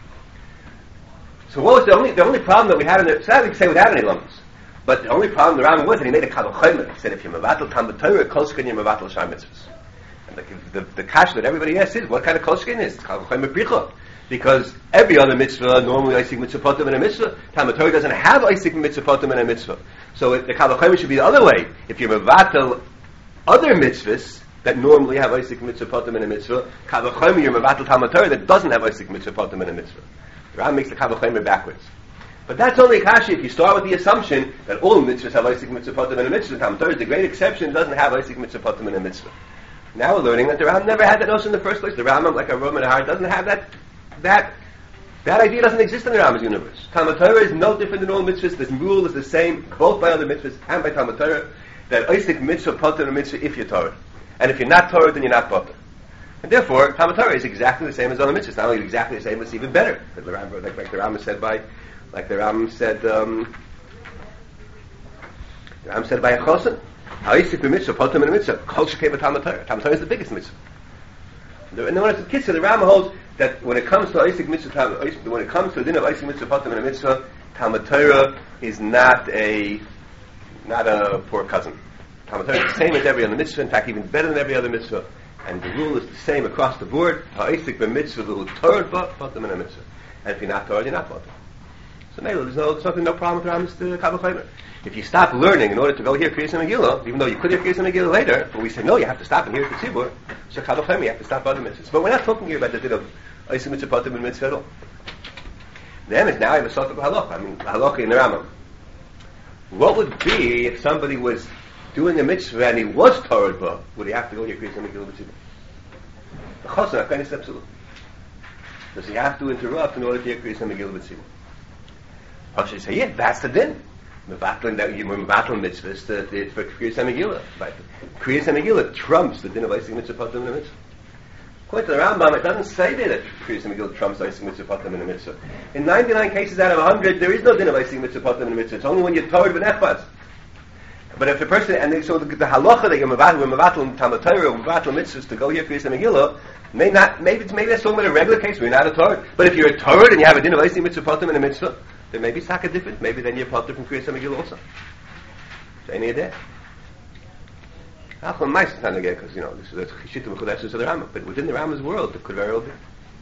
So what was the only the only problem that we had in the? So that we can say without any lumps. But the only problem the Rambam was that he made a kavachayim. He said if you're mevatel Talmud Torah, kolshkin you're mevatel shar mitzvahs. And the the, the kasha that everybody asks is what kind of kolshkin is kavachayim pricha? Because every other mitzvah normally Isaac mitzvah patam in a mitzvah. Talmud Torah doesn't have Isaac mitzvah patam in a mitzvah. So it, the kavachayim should be the other way. If you're mevatel other mitzvahs that normally have Isaac mitzvah patam in a mitzvah, kavachayim you're mevatel Talmud Torah that doesn't have Isaac mitzvah patam in a mitzvah. The Rambam makes the kavachayim backwards. But that's only kashi if you start with the assumption that all mitzvahs have Isaac mitzvah patam in a mitzvah. Talmud Torah is the great exception, doesn't have Isaac mitzvah patam in a mitzvah. Now we're learning that the Rambam never had that notion in the first place. The Rambam, like a Roman heart, doesn't have that, that, that idea doesn't exist in the Rambam's universe. Talmud Torah is no different than all mitzvahs. This rule is the same, both by other mitzvahs and by Talmud Torah, that Isaac mitzvah patam in a mitzvah if you're Torah. And if you're not Torah, then you're not patam. And therefore, Talmud Torah is exactly the same as other mitzvahs. Not only exactly the same, it's even better. Like the Rambam, like, like the Rambam said by Like the Ram said, um, the Ram said by a chosin, ha'isik b'mitzvah, patam in a mitzvah, kol shekei b'Talmud Torah. Talmud Torah is the biggest mitzvah. And then when it's a kitzur, the Ram holds that when it comes to ha'isik mitzvah, when it comes to the din of ha'isik mitzvah, patam in a mitzvah, Talmud Torah is not a, not a poor cousin. Talmud Torah is the same as every other mitzvah, in fact even better than every other mitzvah. And the rule is the same across the board, ha'isik b'mitzvah, the Torah, patam in a mitzvah. And if you're not Torah, you're not patam. So maybe there's no, there's nothing, no problem with Rambam's kavachayim. If you stop learning in order to go hear kriyas ha-Megillah, even though you could hear kriyas ha-Megillah later, but we say no, you have to stop and hear it to tzibur. So kavachayim, you have to stop other mitzvahs. But we're not talking here about the din of Isaac mitzvah patam in mitzvah at all. Then is now I have a sort of halacha. I mean, halacha in the Rambam. What would be if somebody was doing a mitzvah and he was Torah ba? Would he have to go hear kriyas ha-Megillah with tzibur? The chosn hakanis absolute. Does he have to interrupt in order to hear kriyas ha-Megillah with tzibur? I should say, yeah, that's the din. Mevatlin that you mevatlin mitzvahs for kriyas ha-Megillah. Kriyas ha-Megillah trumps the din of Isaac mitzvah patam in a mitzvah. According to the Rambam, it doesn't say there that Kriyas Megillah trumps Oisik Mitzvah Potem in a mitzvah. In ninety-nine cases out of one hundred, there is no din of Oisik Mitzvah Potem in a mitzvah. It's only when you're Torah v'nechbaz. But if the person, and they, so the, the halacha that you're mevatel and Talmud Torah or mevatel mitzvahs to go here Kriyas Megillah, may not, maybe it's maybe that's talking about a regular case where you're not a Torah. But if you're a Torah and you have a din of Oisik Mitzvah Potem in a mitzvah, then maybe it's not different. Maybe then you're Potem from Kriyas Megillah also. So any idea? Achon Meister not again, because you know this is a Chishita Mechudesh of the Rambam, but within the Rambam's world, it could very well be.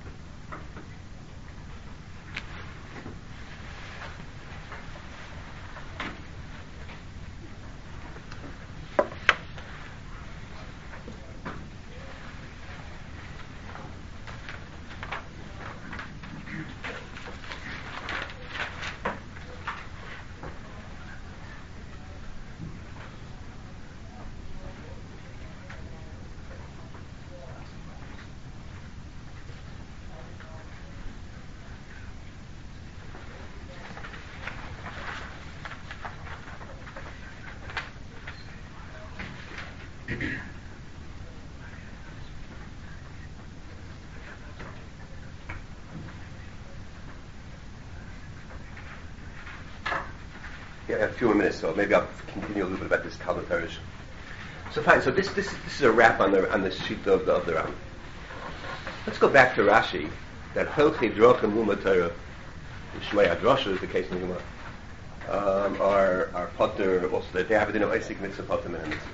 Yeah, a few more minutes, so maybe I'll continue a little bit about this Talmud Torah. So fine, so this this this is a wrap on the on the sheet of the of the Ram. Let's go back to Rashi. That Hilchei Drochem Lumad Torah, Shmei Hadrasha is the case in the Gemara. Um, are are Potter also that they have a din of Oisik Mitzvah Potter and Mitzvah.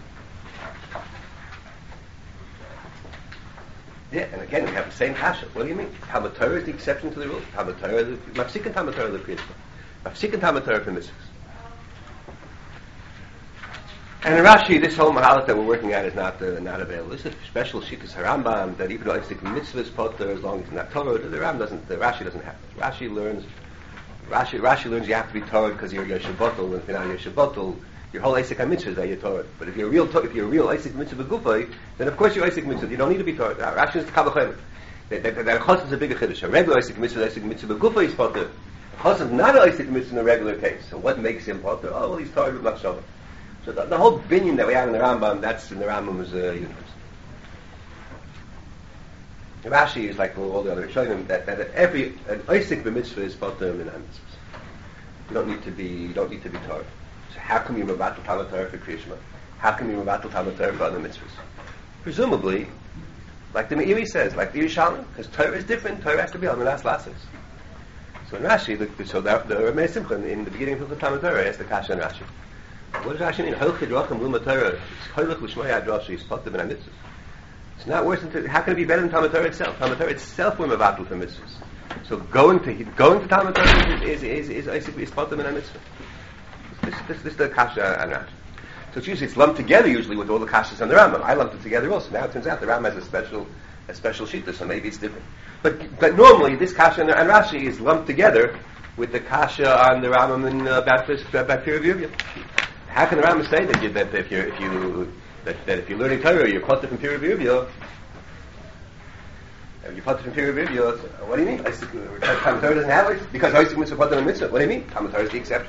Yeah, and again we have the same kasha. What do you mean? Talmud Torah is the exception to the rule. Talmud Torah, is the Mafsik and Talmud Torah are the Kriyas. Mafsik and Talmud Torah for mitzvahs. And in Rashi, this whole mahalat that we're working at is not uh, not available. This is a special shittas Harambam that even though it's the mitzvahs potter as long as it's not Torah, the Ram doesn't. The Rashi doesn't have this. Rashi learns. Rashi Rashi learns you have to be Torah because you're Yoshe Botel, and if you're not Yoshe Botel, your whole Isaac mitzvah is that you're Torah. But if you're a real if you're a real Isaac mitzvah gufay, then of course you're Isaac mitzvah. You don't need to be Torah. Rashi is the kabbalah. That that that chos is a bigger chiddush. A regular Isaac mitzvah, Isaac mitzvah gufay is potter. Chos is not an Isaac mitzvah in a regular case. So what makes him potter? Oh well, he's Torah with machshava. So the, the whole binyan that we have in the Rambam, that's in the Rambam's uh, universe. Rashi is like all the other showing them that, that every an Isaac b'mitzvah is potter min mitzvahs. You don't need to be you don't need to be Torah. So how come you mevatel Talmud Torah for Kriya Shema? How come you mevatel Talmud Torah for other mitzvahs? Presumably, like the Meiri says, like the Yerushalmi, because Torah is different. Torah has to be on the last lasses. So in Rashi, the, so the, the Rameh Simcha in the beginning of the Talmud Torah has the kasha in Rashi. What does Rashi mean? Hilchei Drochem Lumad Torah. Hilchei L'Shmei Hadrasha is potter b'nei mitzvahs. It's not worse than. How can it be better than Talmud Torah itself? Talmud Torah itself we're mevatel for mitzvahs. So going to going to Talmud Torah is is is is, is potter b'nei mitzvahs. This this this is the kasha and Rashi. So it's usually it's lumped together usually with all the kashas and the Rambam. I lumped it together also. Now it turns out the Rambam has a special a special shita, so maybe it's different. But but normally this kasha and, and Rashi is lumped together with the kasha on the Rambam and uh, about about peer review. How can the Rambam say that you, that if you if you that, that if you're learning Torah you're potter from peer review? If you're potter from peer review, what do you mean? Talmud Torah doesn't have it because Isaac mitzvah potter and mitzvah. What do you mean? Talmud Torah is the exception.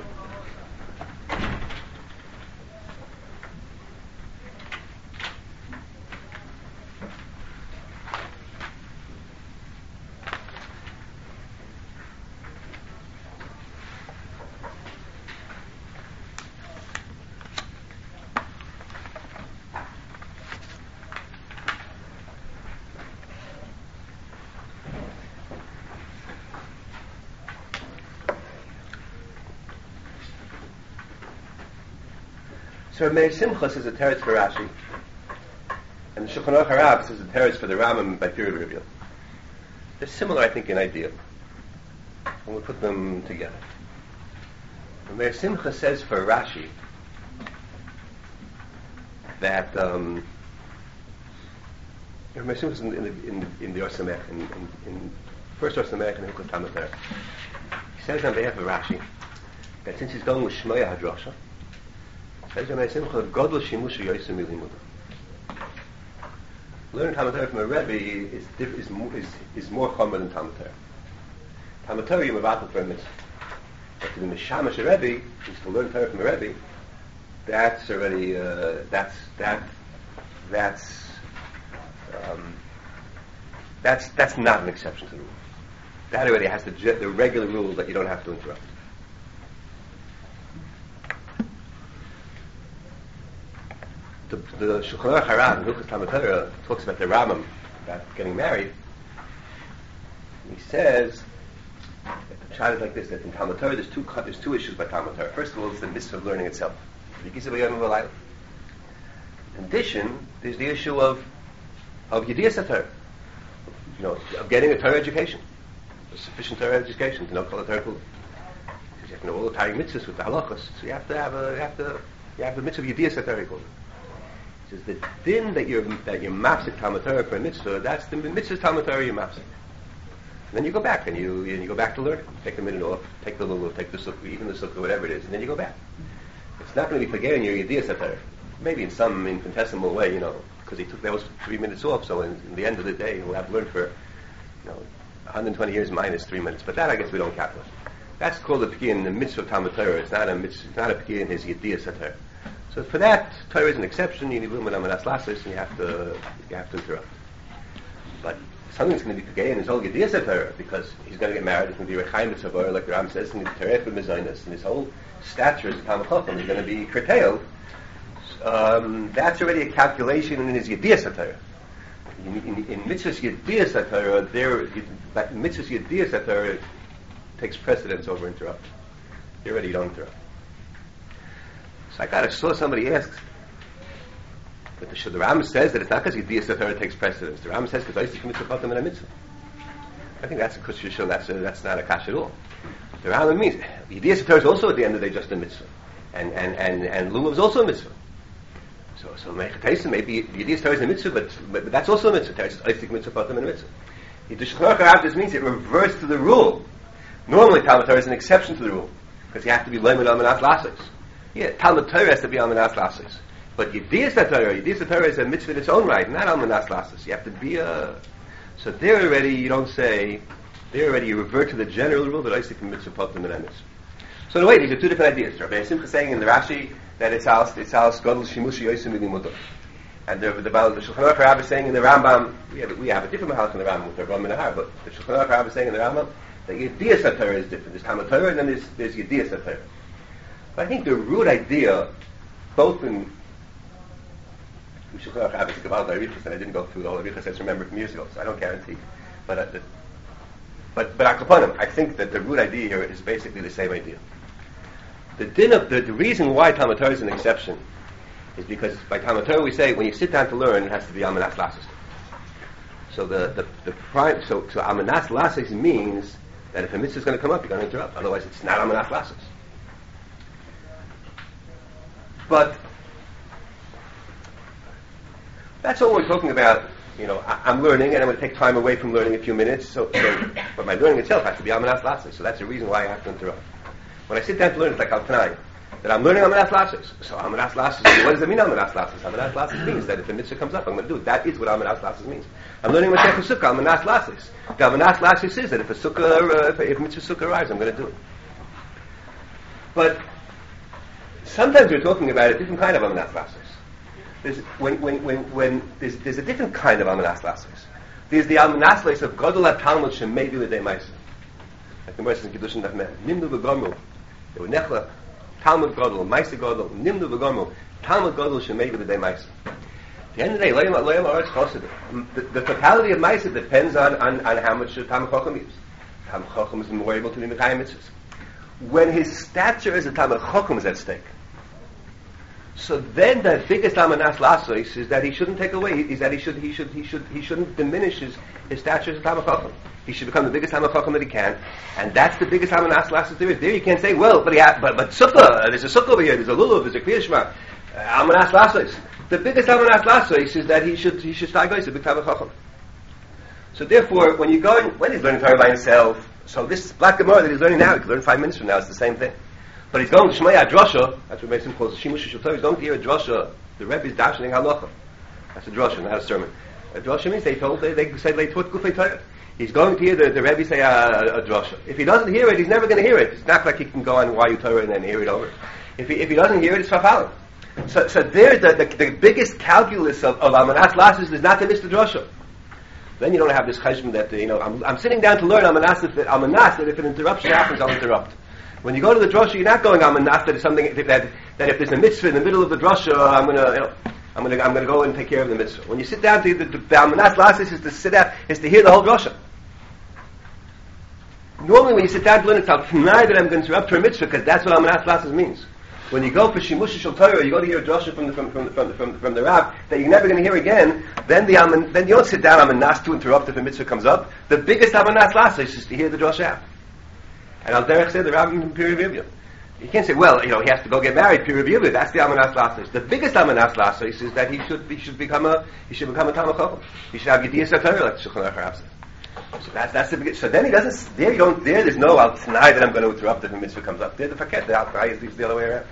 So Meir Simcha says a teretz for Rashi, and the Shulchan Aruch Harav says a teretz for the Rambam by peer review. They're similar, I think, in idea. And we put them together. And Meir Simcha says for Rashi that um, Meir Simcha is in, in the in, in the Or Samech, in, in, in first Or Samech and Hilchos Talmud Torah. He says on behalf of Rashi that since he's going with Shmei Hadrasha, learning Talmud Torah from a Rebbe is, is, is, is more common than Talmud Torah. Talmud Torah you're mevatel for a mitzvah. But to be mishamash a Rebbe, is to learn Torah from a Rebbe, that's already, uh, that's, that, that's, um, That's that's not an exception to the rule. That already has the, the regular rule that you don't have to interrupt. The, the Shulchan Aruch Harav in Hilchos Talmud Torah talks about the Rambam about getting married. He says that the child is like this: that in Talmud Torah there's two there's two issues by Talmud Torah. First of all, it's the mitzvah of learning itself. In addition, there's the issue of of Yediyas Torah, you know, of getting a Torah education, a sufficient Torah education to know Kol Torah Kula. Because you have to know all the Torah mitzvahs with the halachos, so you have to have a you have to you have the mitzvah of Yediyas Torah Kula. He says the din that you're that you're mapsik Talmud Torah for a mitzvah, that's the mitzvah Talmud Torah you're mapsik. And then you go back and you and you go back to learn. Take a minute off, take the lulav, take the sukkah, even the sukkah, whatever it is, and then you go back. It's not going to be forgetting your Yediyas Torah. Maybe in some infinitesimal way, you know, because he took those three minutes off. So in, in the end of the day, he'll have learned for, you know, one hundred twenty years minus three minutes. But that I guess we don't calculate. That's called a p'ki in the mitzvah of Talmud Torah. It's not a mitzvah. It's not a p'ki in his Yediyas Torah. So for that, Torah is an exception. You need lumen amanas lasis, and you have to you have to interrupt. But something's going to be p'ki in his whole Yediyas Torah because he's going to get married. It's going to be rechaim b'tzavor, like the Ram says, and terech b'mezainis, and his whole stature as a Talmud Chacham is going to be curtailed. Um, that's already a calculation in his Yediyas Torah. In, in, in mitzvahs Yediyas Torah, there mitzvahs Yediyas Torah takes precedence over interruption. There already you don't interrupt. So I got I saw somebody ask, but the, the Ram says that it's not because Yediyas Torah takes precedence. The Ram says because I see mitzvah patam in a mitzvah. I think that's a kushishon. That's a, that's not a kash at all. The Ram means Yediyas Torah is also at the end of the day just a mitzvah, and and and and lulav is also a mitzvah. So, so maybe the Yediyas Torah is a mitzvah, but, but, but that's also a mitzvah. It's a mitzvah, patam and a mitzvah. The Shulchan Aruch Harav just means it reverts to the rule. Normally, Talmud Torah is an exception to the rule because you have to be leimud amanas lasis. Yeah, Talmud Torah has to be amanas lasis, but Yediyas Torah, Yediyas Torah is a mitzvah in its own right, not amanas lasis. You have to be a. So there already, you don't say. There already, you revert to the general rule that I see from mitzvah, patam and a mitzvah. So in a way, these are two different ideas. Rabbi Simcha saying in the Rashi that it's al it's al gadol shimushi yosim v'limudah, and the the, the Shulchan Aruch Harav is saying in the Rambam we have we have a different mahalik in the Rambam with the Ram Minahar, but the Shulchan Aruch Harav is saying in the Rambam that Yediyas Torah is different. There's Talmud Torah and then there's there's Yediyas Torah. But I think the root idea, both in Shulchan Aruch Harav is Gavald Arichas, and I didn't go through all the Arichas I just remember from years ago, so I don't guarantee. But uh, the, but but Akapanim, I think that the root idea here is basically the same idea. The din of the, the reason why Talmud Torah is an exception is because by Talmud Torah we say when you sit down to learn it has to be amanas lasis. So the the, the prime so so amanas lasis means that if a mitzvah is going to come up you're going to interrupt. Otherwise it's not amanas lasis. But that's all we're talking about. You know, I, I'm learning and I'm going to take time away from learning a few minutes. So, so but my learning itself has to be amanas lasis. So that's the reason why I have to interrupt. When I sit down to learn, it's like al-tanai, that I'm learning amanas lasis. So amanas lasis, what does it mean amanas lasis? Amanas lasis means that if a mitzvah comes up, I'm going to do it. That is what amanas lasis means. I'm learning Masechet Sukkah, amanas lasis. The amanas lasis is that if a sukkah, uh, if, if mitzvah sukkah arrives, I'm going to do it. But sometimes we're talking about a different kind of amanas lasis. There's, when, when, when, when there's, there's a different kind of amanas lasis. There's the amanas lasis of Gadol HaTalmud Shemevi L'Dei Ma'aseh. Like the Moshe in Kiddushin Daf Mem. Nimnu v'gomu. They were nechla. Talmud Gadol, Ma'aseh Gadol. Nimnu v'gomu. Talmud Gadol Shemevi L'Dei Ma'aseh. At the end of the day, Le'yam Ha'aretz Chosid. The the totality of Ma'aseh depends on, on, on how much Talmud Chacham is. Talmud Chacham is more able to be Mekayim mitzvahs. When his stature as a Talmud Chacham is at stake, so then the biggest amanas lasos is that he shouldn't take away. Is that he should he should he should he shouldn't diminish his, his stature as a Talmud Chacham. He should become the biggest Talmud Chacham that he can, and that's the biggest amanas lasos there is. There you can't say, well, but he ha- but but sukkah. There's a sukkah over here. There's a lulav. There's a kriyas shema. Uh, amanas lasos. The biggest amanas lasos is that he should he should start going to the big Talmud Chacham. So therefore, when you go in, when he's learning Torah by himself, so this black Gemara that he's learning now, he can learn five minutes from now. It's the same thing. But he's going to Shmaya Drasha, that's what Mason calls Shimush Shul Torah, he's going to hear a Drasha, the Rebbe is dashing halacha. That's a Drasha, not a sermon. A Drasha means they told, they, they said they taught Gufei Torah. He's going to hear the, the Rebbe say a, a, a Drasha. If he doesn't hear it, he's never going to hear it. It's not like he can go on Y U Torah and then hear it over. If he, if he doesn't hear it, it's Fafalim. So, so there, the, the, the biggest calculus of, of Amanas Lasis is not to miss the Drasha. Then you don't have this cheshbon that, you know, I'm, I'm sitting down to learn, I'm a nas, if, I'm a nas, that if an interruption happens, I'll interrupt. When you go to the drasha, you're not going, I'm a nas, that is something, that, that if there's a mitzvah in the middle of the drasha, I'm gonna, you know, I'm gonna, I'm gonna go and take care of the mitzvah. When you sit down to, the, the, the Almanas Lasis is to sit down, is to hear the whole drasha. Normally when you sit down to learn, it's al t'nai that I'm going to interrupt her mitzvah, because that's what Almanas Lasis means. When you go for Shimush Shel Torah, you go to hear a drasha from the, from, from, from, from, from the Rav, that you're never going to hear again, then the Alman, then you don't sit down, Almanas, to interrupt if a mitzvah comes up. The biggest Almanas Lasis is to hear the drasha out. And Al Derech said the Rav in peer review. You can't say, well, you know, he has to go get married, peer review it. That's the Almanas Lasis. The biggest Almanas Lasis is that he should he should become a he should become a Talmid Chacham. He should have Yediyas HaTorah like Shulchan Aruch says. So that's that's the biggest. So then he doesn't. There you don't. There there's no Al T'nai that I'm going to interrupt if a mitzvah comes up. There the faket. The Al T'nai is the other way around.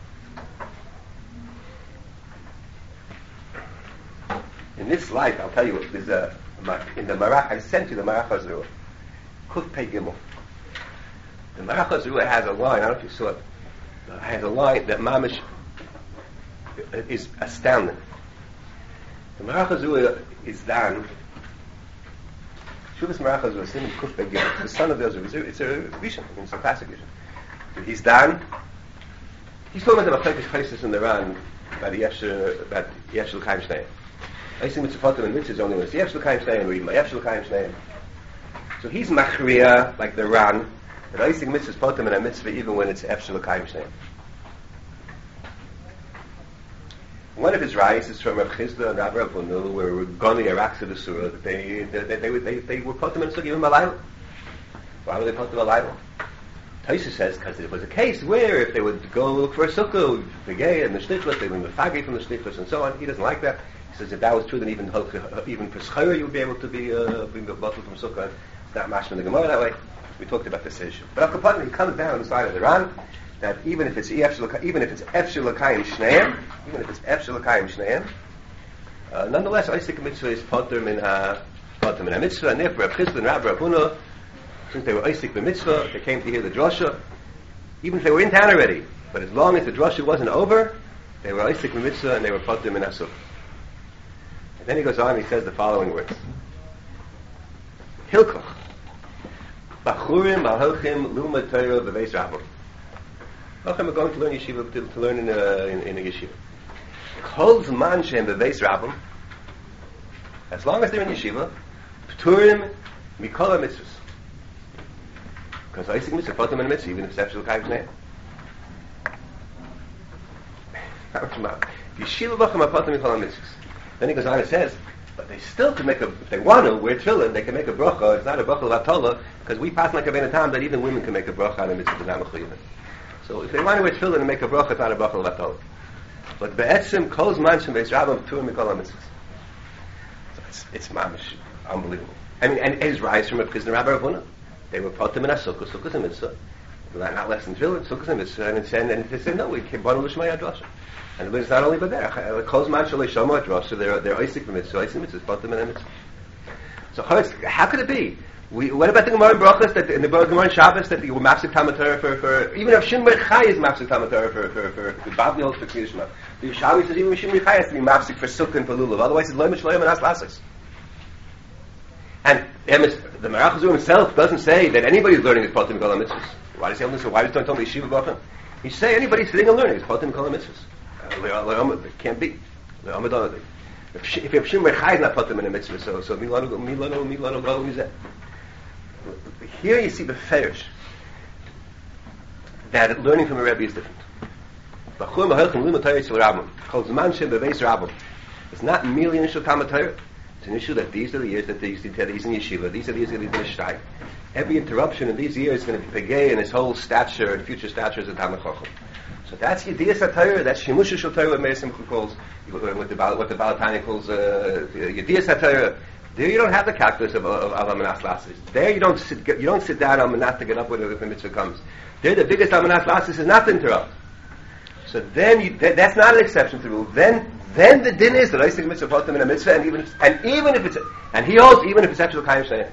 In this life, I'll tell you, there's a in the Marach. I sent you the Marach HaZerua. Kuf Pei Gimel. The Marach HaZerua has a line, I don't know if you saw it, it has a line that Mamish is astounding. The Marach HaZerua is done, Shuvas Marach HaZerua, Sim Kuf Begil, the son of the Zerua, it's a vision, it's a classic vision. He's done, he's talking about the Machlekes places in the Ran, about the Yefshel, about Yefshel Chaim Shneim. I see Mitzvot and Mitzvahs only when it's Yefshel Chaim Shneim, read my Yefshel Chaim Shneim. So he's Machriya, like the Ran, but I think mitzvahs potem and a mitzvah even when it's efshel l'kayim shneim. One of his rayos is from Rav Chisda and Rav Rabbanu, who were gone the Iraq to the Surah. They they they they, they, they were potem and sugi even malayla. Why were they potem malayla? Taisa says because it was a case where if they would go look for a sukkah, the gay and the shtichlis, they would be mefagi from the shtichlis and so on. He doesn't like that. He says if that was true, then even even for schayr you would be able to be uh, being bottled from sukkah. It's not mashma the Gemara that way. We talked about this issue. But Al-Kapatan, he comes down on the side of the Ran, that even if it's even if it's Efshel L'Kayim Shneim, even if it's Efshel L'Kayim Shneim, uh, nonetheless, Isaac Mitzvah is Potter Min Ha, Potter Min Ha Mitzvah, and therefore Rav Chisda and Rav Rabbanu, since they were Isaac the Mitzvah, they came to hear the drasha, even if they were in town already, but as long as the drasha wasn't over, they were Isaac the Mitzvah and they were Potter Min Ha Sukkah. And then he goes on, he says the following words. Hilkoch. Bachurim Ahalchim Lumad Torah B'Beis Rabbim. Bachim are going to learn yeshiva to, to learn in a, in, in a yeshiva. Kol Zman Shem B'Beis Rabbim. As long as they're in yeshiva, P'turim Mikol HaMitzvahs. Because Isaac Mitzvah put them in a mitzvah, even if it's Efshel L'Kayim Shneim. Yeshiva Bachim are put them Mikol HaMitzvahs. Then he goes on and says, but they still can make a, if they want to, wear tefillin, they can make a bracha. It's not a bracha l'atola, because we pass like a ben tam that even women can make a bracha on a mitzvah d'nam chayuvin. So if they want to wear tefillin and make a bracha, it's not a bracha l'atola. But be'etzim kol zman shem beis rabbim p'turim mikol ha-mitzvahs. So it's, it's mamish, unbelievable. I mean, and his rise from a Chisda Rabbi Ravuna. They were potem in a sukkah, sukkah's a mitzvah. Not less than tefillin, sukkah's a mitzvah. And, and, and they said, no, we can't bottle l'shmaya drasha. And it's not only but there. Kozman shalei shama drasha. They're they're Isaac mitzvah, Isaac mitzvah, potem and mitzvah. So how could it be? We, what about the Gemara in Brachos that in the Gemara in Shabbos that you were mafsik Talmid Torah for for even if Shimon Chai is mafsik Talmid Torah for for for for Bavli holds for Kiyishma. The Shabbos says even Shimon Chai has to be mafsik for Sukkah and for Lulav. Otherwise, it's loyim shloim and as lasis. And the Marach HaZerua himself doesn't say that anybody who's learning is potem mikol mitzvahs. Why does he say? Why does he tell me Yeshiva Bachim? He say anybody sitting and learning is potem mikol mitzvahs. It can't be. If if if Shimon Chai is not potem in a mitzvah, so so milano milano milano go who's that? Here you see the fetish that learning from a Rebbe is different. It's not merely an issue of Talmid Torah. It's an issue that these are the years that they used to tell these in yeshiva. These are the years that he's going to strike. Every interruption in these years is going to be pegay in his whole stature and future stature as a Talmid Chacham. So that's Yediyas HaTorah, that's Shimush Shel Torah, what Meir Simcha calls, what the, what the Baal Tanya calls uh, Yediyas HaTorah. There you don't have the calculus of, of, of Almanas Lasis. There you don't sit, you don't sit down Almanas to get up when the mitzvah comes. There the biggest Almanas Lasis is not to interrupt. So then you, th- that's not an exception to the rule. Then then the din is that I think mitzvah put them in a mitzvah, and even if, and even if it's and he holds even if it's actual Chaim Shneim.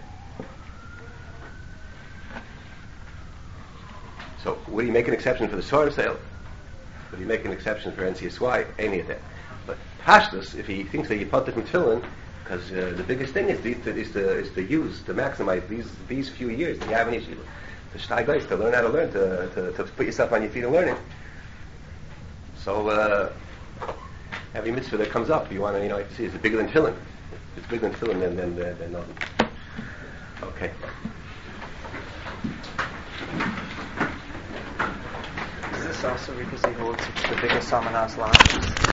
So would he make an exception for the sword sale? Would he make an exception for N C S Y? Any of that. But Pashtus, if he thinks that you put it in tefillin, Because uh, the biggest thing is, the, is, to, is to use, to maximize these these few years that you have in yeshiva. To shtay guys, to learn how to learn, to, to, to put yourself on your feet and learn it. So uh, every mitzvah that comes up, you want to, you know, like to see, it's bigger than tefillin. It's bigger than tefillin than, than, than, than nothing. Okay. Is this also because he holds it's the biggest Samanas line?